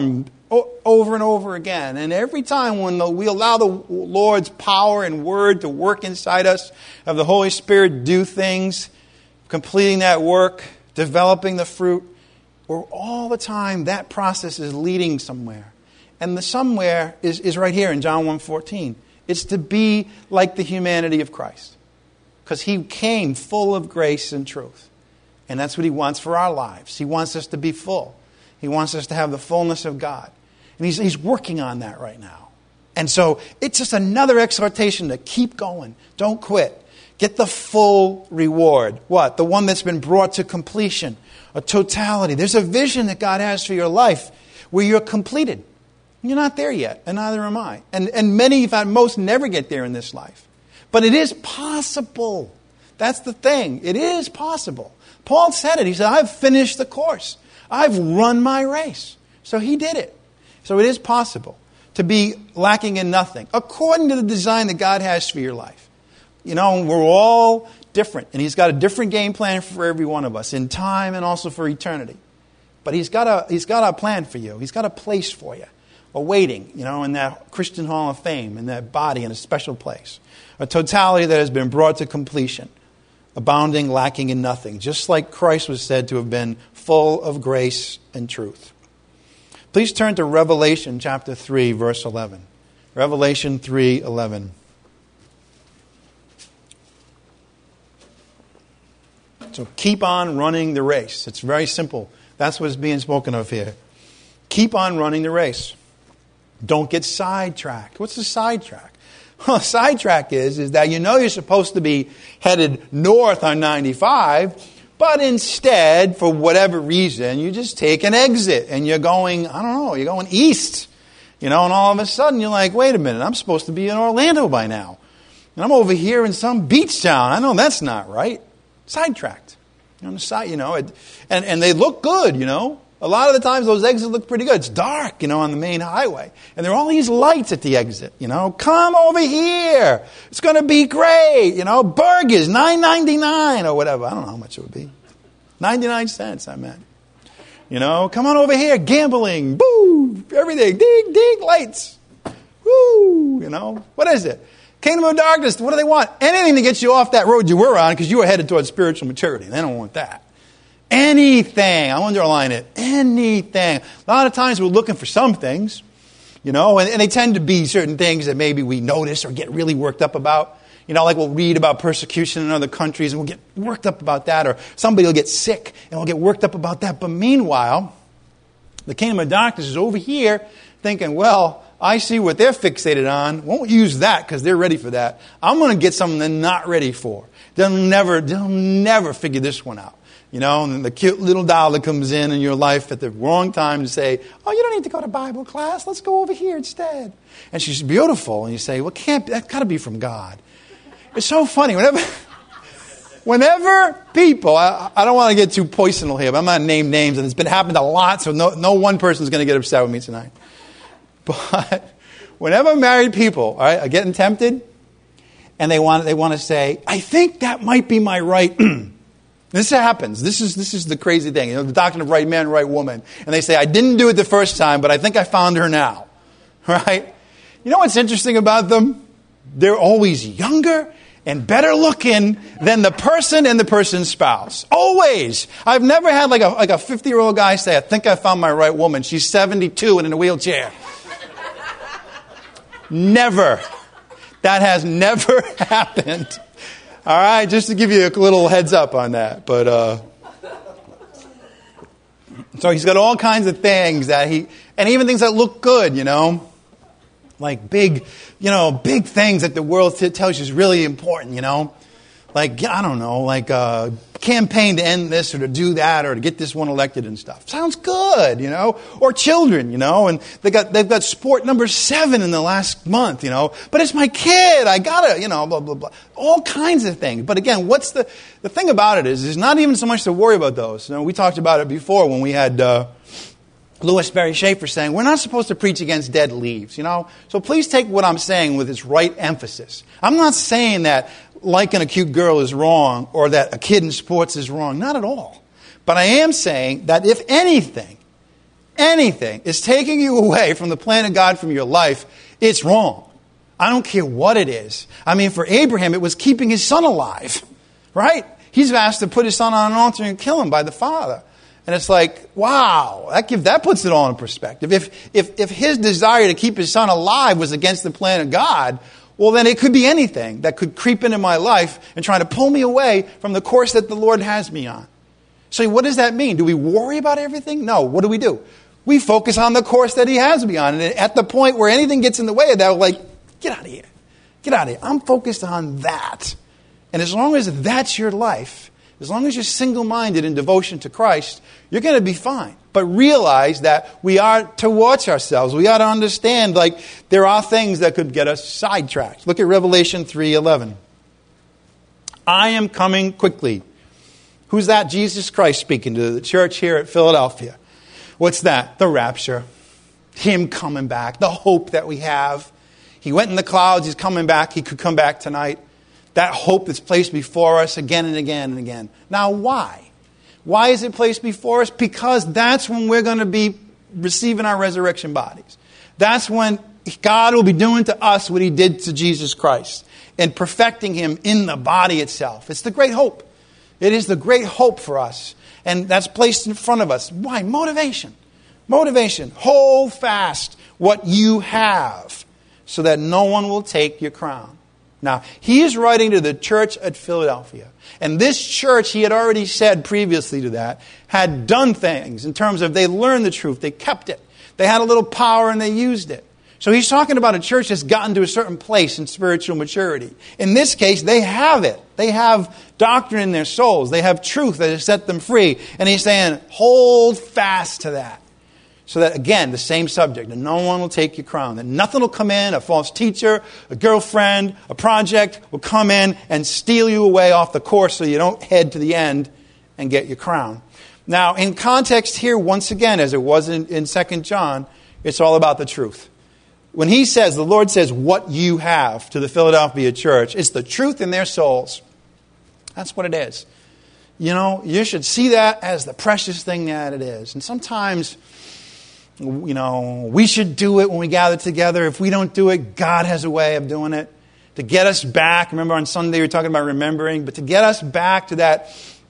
over and over again. And every time when we allow the Lord's power and word to work inside us, have the Holy Spirit do things, completing that work, developing the fruit, all the time that process is leading somewhere. And the somewhere is right here in John 1:14. It's to be like the humanity of Christ. Because He came full of grace and truth. And that's what He wants for our lives. He wants us to be full. He wants us to have the fullness of God. And He's working on that right now. And so it's just another exhortation to keep going. Don't quit. Get the full reward. What? The one that's been brought to completion. A totality. There's a vision that God has for your life where you're completed. You're not there yet, and neither am I. And many, in fact, most never get there in this life. But it is possible. That's the thing. It is possible. Paul said it. He said, I've finished the course. I've run my race. So he did it. So it is possible to be lacking in nothing, according to the design that God has for your life. You know, we're all different, and He's got a different game plan for every one of us, in time and also for eternity. But He's got a plan for you. He's got a place for you, awaiting, in that Christian Hall of Fame, in that body, in a special place. A totality that has been brought to completion, abounding, lacking in nothing, just like Christ was said to have been full of grace and truth. Please turn to Revelation chapter 3, verse 11. Revelation 3:11. So keep on running the race. It's very simple. That's what's being spoken of here. Keep on running the race. Don't get sidetracked. What's a sidetrack? Well, a sidetrack is that you're supposed to be headed north on 95, but instead, for whatever reason, you just take an exit and you're going, you're going east. And all of a sudden you're like, wait a minute, I'm supposed to be in Orlando by now. And I'm over here in some beach town. I know that's not right. Sidetracked. On the side, and they look good, A lot of the times those exits look pretty good. It's dark, on the main highway. And there are all these lights at the exit, Come over here. It's going to be great, Burgers, $9.99 or whatever. I don't know how much it would be. 99 cents, I meant. Come on over here. Gambling. Boo. Everything. Ding, ding, lights. Woo. What is it? Kingdom of darkness. What do they want? Anything to get you off that road you were on because you were headed towards spiritual maturity. They don't want that. Anything. I underline it. Anything. A lot of times we're looking for some things, and they tend to be certain things that maybe we notice or get really worked up about. Like we'll read about persecution in other countries and we'll get worked up about that, or somebody will get sick and we'll get worked up about that. But meanwhile, the kingdom of darkness is over here thinking, well, I see what they're fixated on. Won't use that because they're ready for that. I'm going to get something they're not ready for. They'll never figure this one out. And the cute little doll that comes in your life at the wrong time to say, oh, you don't need to go to Bible class. Let's go over here instead. And she's beautiful. And you say, well, that's got to be from God. It's so funny. Whenever people, I don't want to get too poisonal here, but I'm not going to name names. And it's been happened a lot, so no one person is going to get upset with me tonight. But whenever married people are getting tempted, and they want to say, I think that might be my right. This happens. This is the crazy thing. The doctrine of right man, right woman. And they say, I didn't do it the first time, but I think I found her now. Right? You know what's interesting about them? They're always younger and better looking than the person and the person's spouse. Always. I've never had like a 50-year-old guy say, I think I found my right woman. She's 72 and in a wheelchair. Never. That has never happened. All right, just to give you a little heads up on that. But so he's got all kinds of things and even things that look good, like big things that the world tells you is really important, like, I don't know, like a campaign to end this or to do that or to get this one elected and stuff. Sounds good, or children, and they've got sport number 7 in the last month, but it's my kid. I gotta, blah, blah, blah. All kinds of things. But again, what's the thing about it is not even so much to worry about those. We talked about it before when we had, Louis Berry Schaefer saying, we're not supposed to preach against dead leaves, So please take what I'm saying with its right emphasis. I'm not saying that liking a cute girl is wrong or that a kid in sports is wrong. Not at all. But I am saying that if anything, anything is taking you away from the plan of God from your life, it's wrong. I don't care what it is. I mean, for Abraham, it was keeping his son alive, right? He's asked to put his son on an altar and kill him by the father. And it's like, wow, that puts it all in perspective. If his desire to keep his son alive was against the plan of God, well, then it could be anything that could creep into my life and try to pull me away from the course that the Lord has me on. So what does that mean? Do we worry about everything? No. What do? We focus on the course that he has me on. And at the point where anything gets in the way of that, we're like, get out of here. Get out of here. I'm focused on that. And as long as that's your life, as long as you're single-minded in devotion to Christ, you're going to be fine. But realize that we are to watch ourselves. We ought to understand, like, there are things that could get us sidetracked. Look at Revelation 3:11. I am coming quickly. Who's that? Jesus Christ speaking to the church here at Philadelphia. What's that? The rapture. Him coming back. The hope that we have. He went in the clouds. He's coming back. He could come back tonight. That hope is placed before us again and again and again. Now, why? Why is it placed before us? Because that's when we're going to be receiving our resurrection bodies. That's when God will be doing to us what he did to Jesus Christ and perfecting him in the body itself. It's the great hope. It is the great hope for us. And that's placed in front of us. Why? Motivation. Motivation. Hold fast what you have so that no one will take your crown. Now, he is writing to the church at Philadelphia. And this church, he had already said previously to that, had done things in terms of they learned the truth, they kept it. They had a little power and they used it. So he's talking about a church that's gotten to a certain place in spiritual maturity. In this case, they have it. They have doctrine in their souls. They have truth that has set them free. And he's saying, hold fast to that. So that, again, the same subject, that no one will take your crown. That nothing will come in, a false teacher, a girlfriend, a project will come in and steal you away off the course so you don't head to the end and get your crown. Now, in context here, once again, as it was in 2 John, it's all about the truth. When he says, the Lord says, what you have to the Philadelphia church, it's the truth in their souls. That's what it is. You know, you should see that as the precious thing that it is. And sometimes, you know, we should do it when we gather together. If we don't do it, God has a way of doing it. To get us back, remember on Sunday we were talking about remembering, but to get us back to that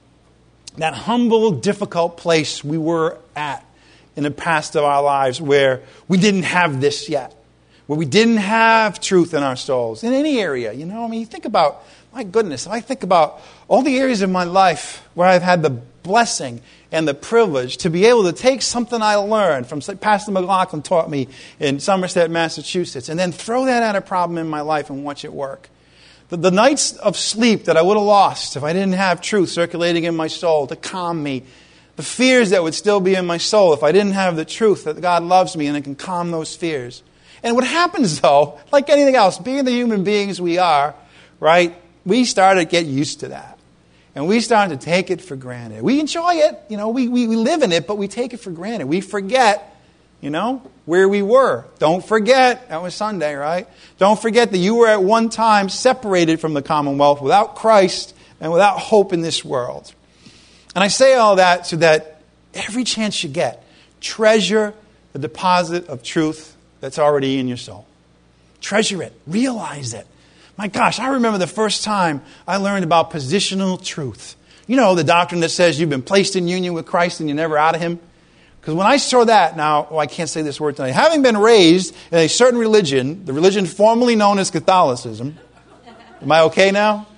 humble, difficult place we were at in the past of our lives where we didn't have this yet. Where we didn't have truth in our souls, in any area. You know, I mean, you think about, my goodness, if I think about all the areas of my life where I've had the blessing and the privilege to be able to take something I learned from Pastor McLaughlin taught me in Somerset, Massachusetts, and then throw that at a problem in my life and watch it work. The nights of sleep that I would have lost if I didn't have truth circulating in my soul to calm me. The fears that would still be in my soul if I didn't have the truth that God loves me and it can calm those fears. And what happens, though, like anything else, being the human beings we are, right, we start to get used to that. And we start to take it for granted. We enjoy it, you know, we live in it, but we take it for granted. We forget, you know, where we were. Don't forget, that was Sunday, right? Don't forget that you were at one time separated from the commonwealth without Christ and without hope in this world. And I say all that so that every chance you get, treasure the deposit of truth that's already in your soul. Treasure it. Realize it. My gosh, I remember the first time I learned about positional truth. You know, the doctrine that says you've been placed in union with Christ and you're never out of Him. Because when I saw that, now, I can't say this word tonight. Having been raised in a certain religion, the religion formerly known as Catholicism. Am I okay now?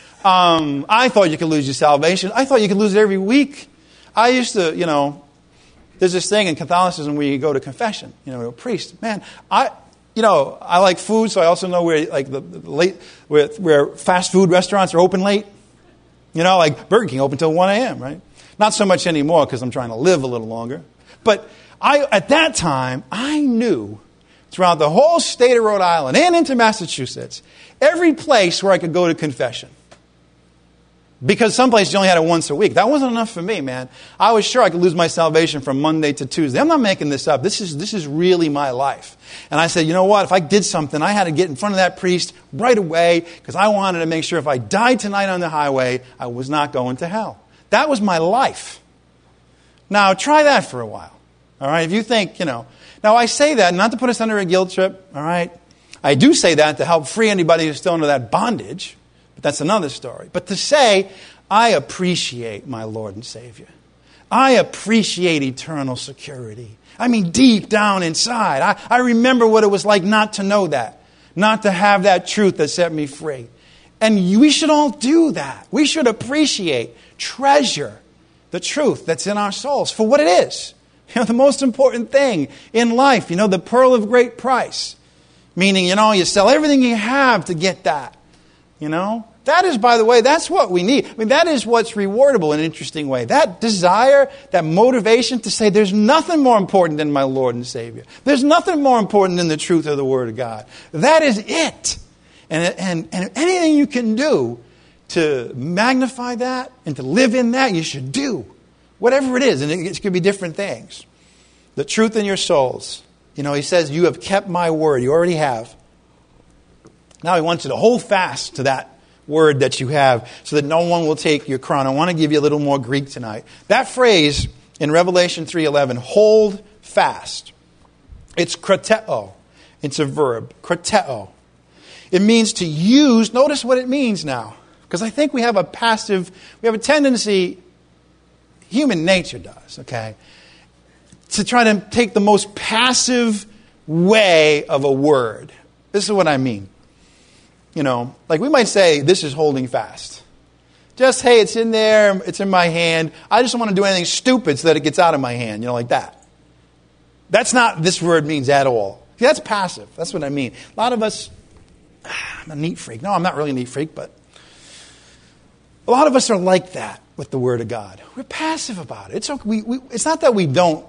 I thought you could lose your salvation. I thought you could lose it every week. I used to, you know, there's this thing in Catholicism where you go to confession, you know, to a priest. Man, I like food, so I also know where like the late where fast food restaurants are open late. You know, like Burger King open till 1 a.m., right? Not so much anymore because I'm trying to live a little longer. But at that time, I knew throughout the whole state of Rhode Island and into Massachusetts, every place where I could go to confession. Because some places you only had it once a week. That wasn't enough for me, man. I was sure I could lose my salvation from Monday to Tuesday. I'm not making this up. This is really my life. And I said, you know what? If I did something, I had to get in front of that priest right away because I wanted to make sure if I died tonight on the highway, I was not going to hell. That was my life. Now, try that for a while. All right? If you think, Now, I say that not to put us under a guilt trip. All right? I do say that to help free anybody who's still under that bondage. But that's another story. But to say, I appreciate my Lord and Savior. I appreciate eternal security. I mean, deep down inside. I remember what it was like not to know that. Not to have that truth that set me free. And we should all do that. We should appreciate, treasure the truth that's in our souls for what it is. The most important thing in life, the pearl of great price. Meaning, you sell everything you have to get that. That is, by the way, that's what we need. I mean, that is what's rewardable in an interesting way. That desire, that motivation to say there's nothing more important than my Lord and Savior. There's nothing more important than the truth of the Word of God. That is it. And anything you can do to magnify that and to live in that, you should do. Whatever it is, and it could be different things. The truth in your souls. He says, you have kept my word. You already have. Now he wants you to hold fast to that word that you have so that no one will take your crown. I want to give you a little more Greek tonight. That phrase in Revelation 3:11, hold fast. It's krateo. It's a verb, krateo. It means to use. Notice what it means now. Because I think we have a tendency, human nature does, okay, to try to take the most passive way of a word. This is what I mean. Like we might say, this is holding fast. Just, hey, it's in there, it's in my hand. I just don't want to do anything stupid so that it gets out of my hand, like that. That's not this word means at all. See, that's passive. That's what I mean. A lot of us, I'm a neat freak. No, I'm not really a neat freak, but a lot of us are like that with the Word of God. We're passive about it. It's not that we don't,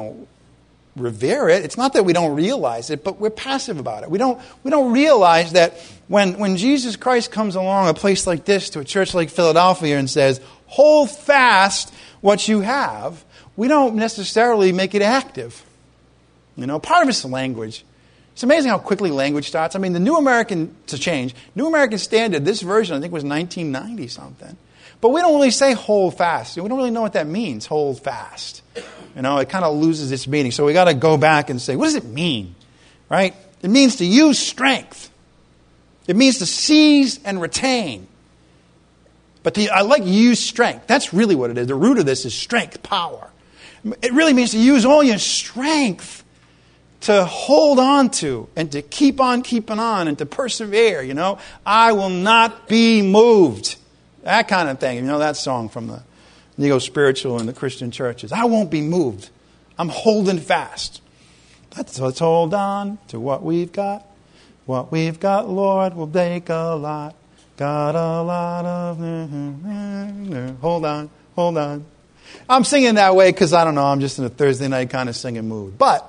revere it. It's not that we don't realize it, but we're passive about it. We don't realize that when Jesus Christ comes along a place like this, to a church like Philadelphia, and says, hold fast what you have, we don't necessarily make it active. Part of it's the language. It's amazing how quickly language starts. I mean, the New American Standard, this version I think was 1990 something. But we don't really say hold fast. We don't really know what that means, hold fast. It kind of loses its meaning. So we got to go back and say, what does it mean? Right? It means to use strength. It means to seize and retain. But I like use strength. That's really what it is. The root of this is strength, power. It really means to use all your strength to hold on to and to keep on keeping on and to persevere. I will not be moved. That kind of thing. That song from the neo-spiritual and the Christian churches. I won't be moved. I'm holding fast. Let's hold on to what we've got. What we've got, Lord, will take a lot. Got a lot of... Hold on. I'm singing that way because, I don't know, I'm just in a Thursday night kind of singing mood. But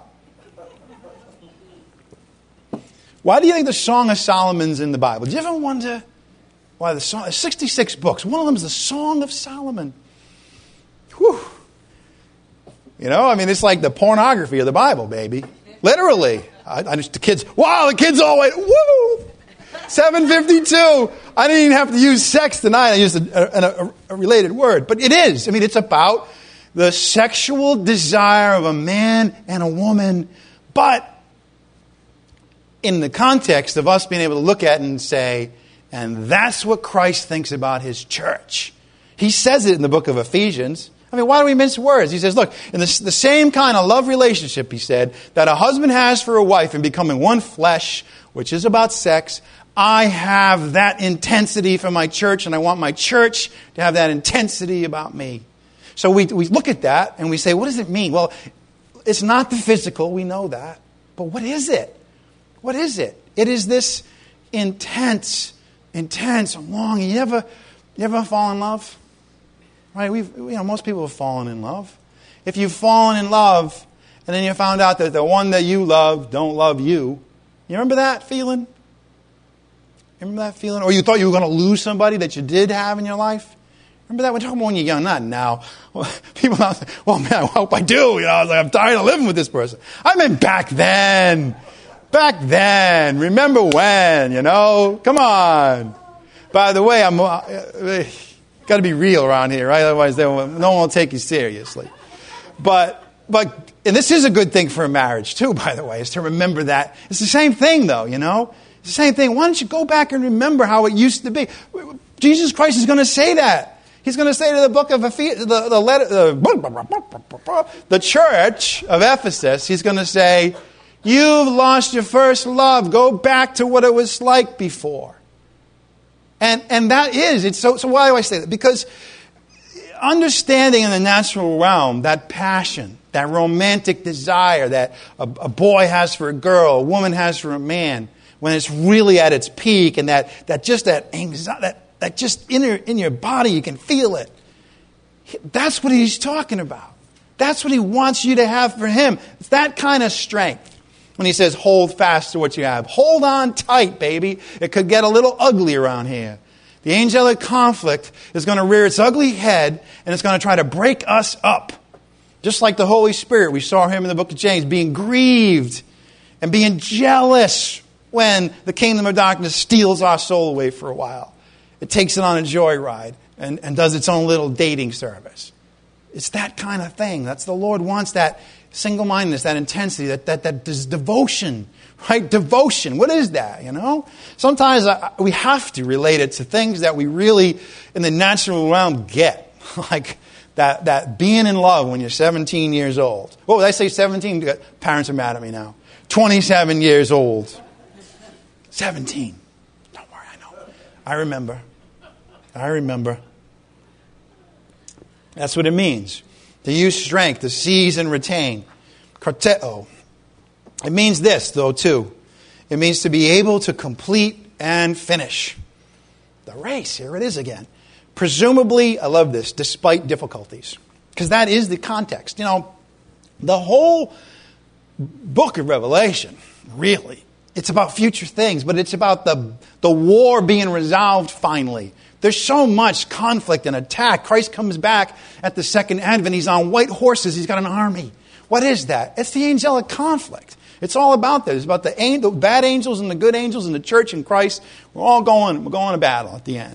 why do you think the Song of Solomon's in the Bible? Do you ever wonder why the song? 66 books. One of them is the Song of Solomon. Whew. It's like the pornography of the Bible, baby. Literally. The kids all went, woo! 7:52. I didn't even have to use sex tonight. I used a related word. But it is. It's about the sexual desire of a man and a woman. But in the context of us being able to look at it and say, and that's what Christ thinks about his church. He says it in the book of Ephesians. Why do we mince words? He says, look, in the same kind of love relationship, he said, that a husband has for a wife in becoming one flesh, which is about sex, I have that intensity for my church, and I want my church to have that intensity about me. So we look at that, and we say, what does it mean? Well, it's not the physical, we know that. But what is it? What is it? It is this intense longing. You ever fall in love? Right? Most people have fallen in love. If you've fallen in love and then you found out that the one that you love don't love you, you remember that feeling? Remember that feeling? Or you thought you were going to lose somebody that you did have in your life? Remember that? We're talking about when you're young, not now. People now say, well, man, I hope I do. I was like, I'm tired of living with this person. I meant back then. Back then. Remember when, Come on. By the way, I'm got to be real around here, right? Otherwise, no one will take you seriously. But And this is a good thing for a marriage too, by the way, is to remember that. It's the same thing though, you know? It's the same thing. Why don't you go back and remember how it used to be? Jesus Christ is going to say that. He's going to say to the book of the church of Ephesus, he's going to say, you've lost your first love. Go back to what it was like before. And that is, it's so why do I say that? Because understanding in the natural realm that passion, that romantic desire that a boy has for a girl, a woman has for a man, when it's really at its peak, and that anxiety, that just in your body, you can feel it. That's what he's talking about. That's what he wants you to have for him. It's that kind of strength. When he says, hold fast to what you have. Hold on tight, baby. It could get a little ugly around here. The angelic conflict is going to rear its ugly head, and it's going to try to break us up. Just like the Holy Spirit, we saw him in the book of James, being grieved and being jealous when the kingdom of darkness steals our soul away for a while. It takes it on a joyride and does its own little dating service. It's that kind of thing. That's the Lord wants, that single-mindedness, that intensity, that is devotion, right? Devotion. What is that, you know? Sometimes we have to relate it to things that we really, in the natural realm, get. Like that being in love when you're 17 years old. What would I say 17? Parents are mad at me now. 27 years old. 17. Don't worry, I know. I remember. That's what it means. To use strength, to seize and retain. Krateo. It means this, though, too. It means to be able to complete and finish. The race, here it is again. Presumably, I love this, despite difficulties. Because that is the context. You know, the whole book of Revelation, really, it's about future things, but it's about the war being resolved finally. There's so much conflict and attack. Christ comes back at the second advent. He's on white horses. He's got an army. What is that? It's the angelic conflict. It's all about that. It's about the bad angels and the good angels and the church and Christ. We're going to battle at the end.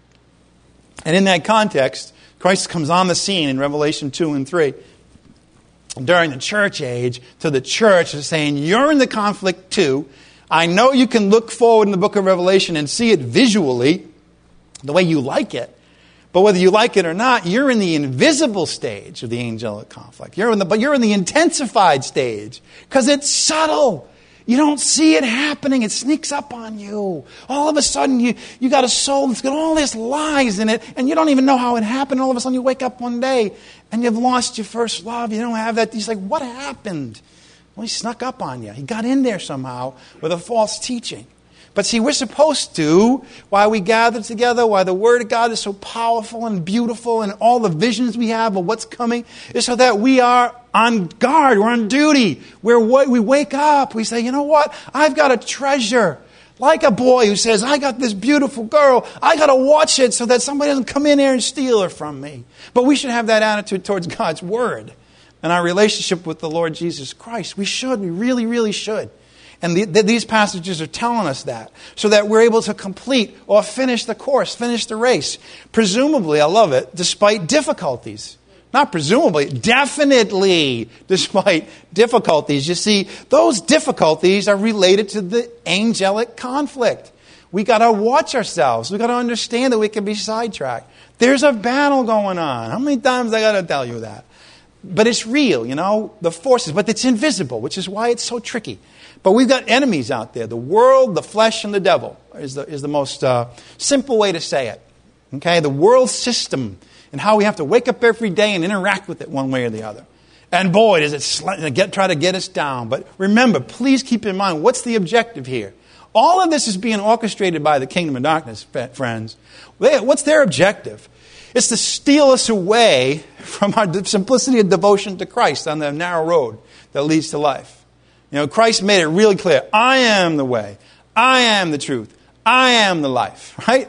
And in that context, Christ comes on the scene in Revelation 2 and 3. During the church age, to the church is saying, you're in the conflict too. I know you can look forward in the book of Revelation and see it visually, the way you like it. But whether you like it or not, you're in the invisible stage of the angelic conflict. But you're in the intensified stage. Because it's subtle. You don't see it happening. It sneaks up on you. All of a sudden, you got a soul that's got all this lies in it, and you don't even know how it happened. All of a sudden, you wake up one day, and you've lost your first love. You don't have that. He's like, what happened? Well, he snuck up on you. He got in there somehow with a false teaching. But see, we're supposed to, why we gather together, why the Word of God is so powerful and beautiful, and all the visions we have of what's coming, is so that we are on guard, we're on duty. We wake up, we say, you know what? I've got a treasure. Like a boy who says, I got this beautiful girl. I got to watch it so that somebody doesn't come in there and steal her from me. But we should have that attitude towards God's Word and our relationship with the Lord Jesus Christ. We really, really should. And these passages are telling us that, so that we're able to complete or finish the course, finish the race. Presumably, I love it, despite difficulties. Not presumably, definitely despite difficulties. You see, those difficulties are related to the angelic conflict. We got to watch ourselves. We got to understand that we can be sidetracked. There's a battle going on. How many times I got to tell you that? But it's real, you know, the forces, but it's invisible, which is why it's so tricky. But we've got enemies out there. The world, the flesh, and the devil is the most simple way to say it. Okay, the world system and how we have to wake up every day and interact with it one way or the other. And boy, does it try to get us down. But remember, please keep in mind, what's the objective here? All of this is being orchestrated by the kingdom of darkness, friends. What's their objective? It's to steal us away from our simplicity of devotion to Christ on the narrow road that leads to life. You know, Christ made it really clear. I am the way. I am the truth. I am the life. Right?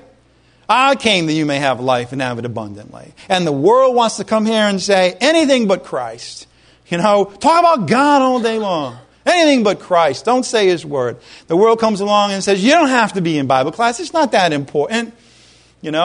I came that you may have life and have it abundantly. And the world wants to come here and say anything but Christ. You know, talk about God all day long. Anything but Christ. Don't say His word. The world comes along and says, you don't have to be in Bible class. It's not that important. You know,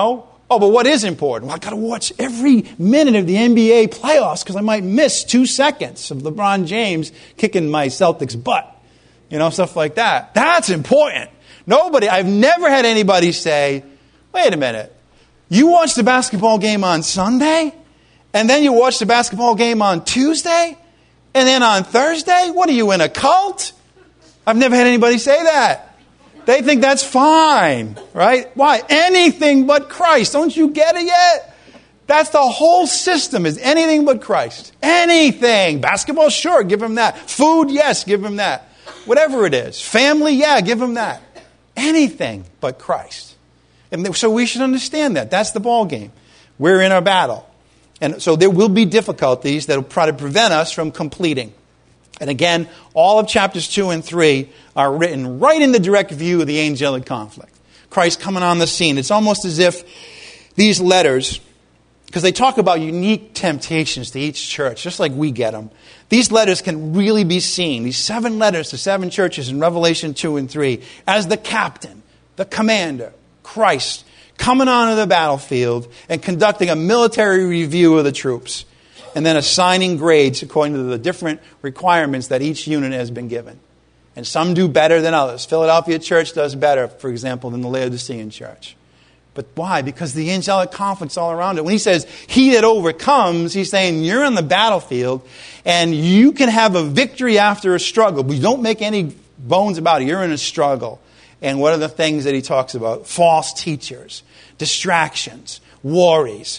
Oh, but what is important? Well, I got to watch every minute of the NBA playoffs because I might miss 2 seconds of LeBron James kicking my Celtics' butt. Stuff like that. That's important. I've never had anybody say, wait a minute, you watch the basketball game on Sunday, and then you watch the basketball game on Tuesday, and then on Thursday? What are you, in a cult? I've never had anybody say that. They think that's fine, right? Why? Anything but Christ. Don't you get it yet? That's the whole system, is anything but Christ. Anything. Basketball, sure, give him that. Food, yes, give him that. Whatever it is. Family, yeah, give him that. Anything but Christ. And so we should understand that. That's the ball game. We're in a battle. And so there will be difficulties that will try to prevent us from completing. And again, all of chapters 2 and 3 are written right in the direct view of the angelic conflict. Christ coming on the scene. It's almost as if these letters, because they talk about unique temptations to each church, just like we get them. These letters can really be seen, these 7 letters to 7 churches in Revelation 2 and 3, as the captain, the commander, Christ, coming onto the battlefield and conducting a military review of the troops. And then assigning grades according to the different requirements that each unit has been given. And some do better than others. Philadelphia church does better, for example, than the Laodicean church. But why? Because the angelic conflict's all around it. When he says, he that overcomes, he's saying you're on the battlefield and you can have a victory after a struggle. But don't make any bones about it. You're in a struggle. And what are the things that he talks about? False teachers, distractions, worries,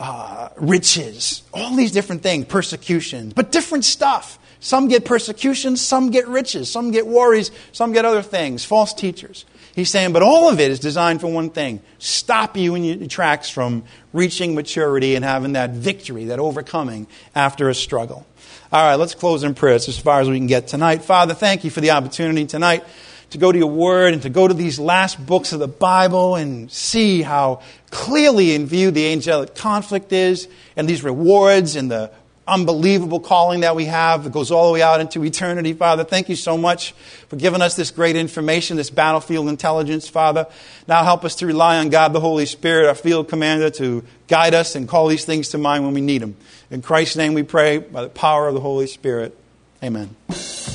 riches, all these different things, persecutions, but different stuff. Some get persecutions, some get riches, some get worries, some get other things, false teachers. He's saying, but all of it is designed for one thing, stop you in your tracks from reaching maturity and having that victory, that overcoming after a struggle. All right, let's close in prayer. It's as far as we can get tonight. Father, thank you for the opportunity tonight to go to your word and to go to these last books of the Bible and see how clearly in view the angelic conflict is and these rewards and the unbelievable calling that we have that goes all the way out into eternity. Father, thank you so much for giving us this great information, this battlefield intelligence, Father. Now help us to rely on God the Holy Spirit, our field commander, to guide us and call these things to mind when we need them. In Christ's name we pray by the power of the Holy Spirit. Amen.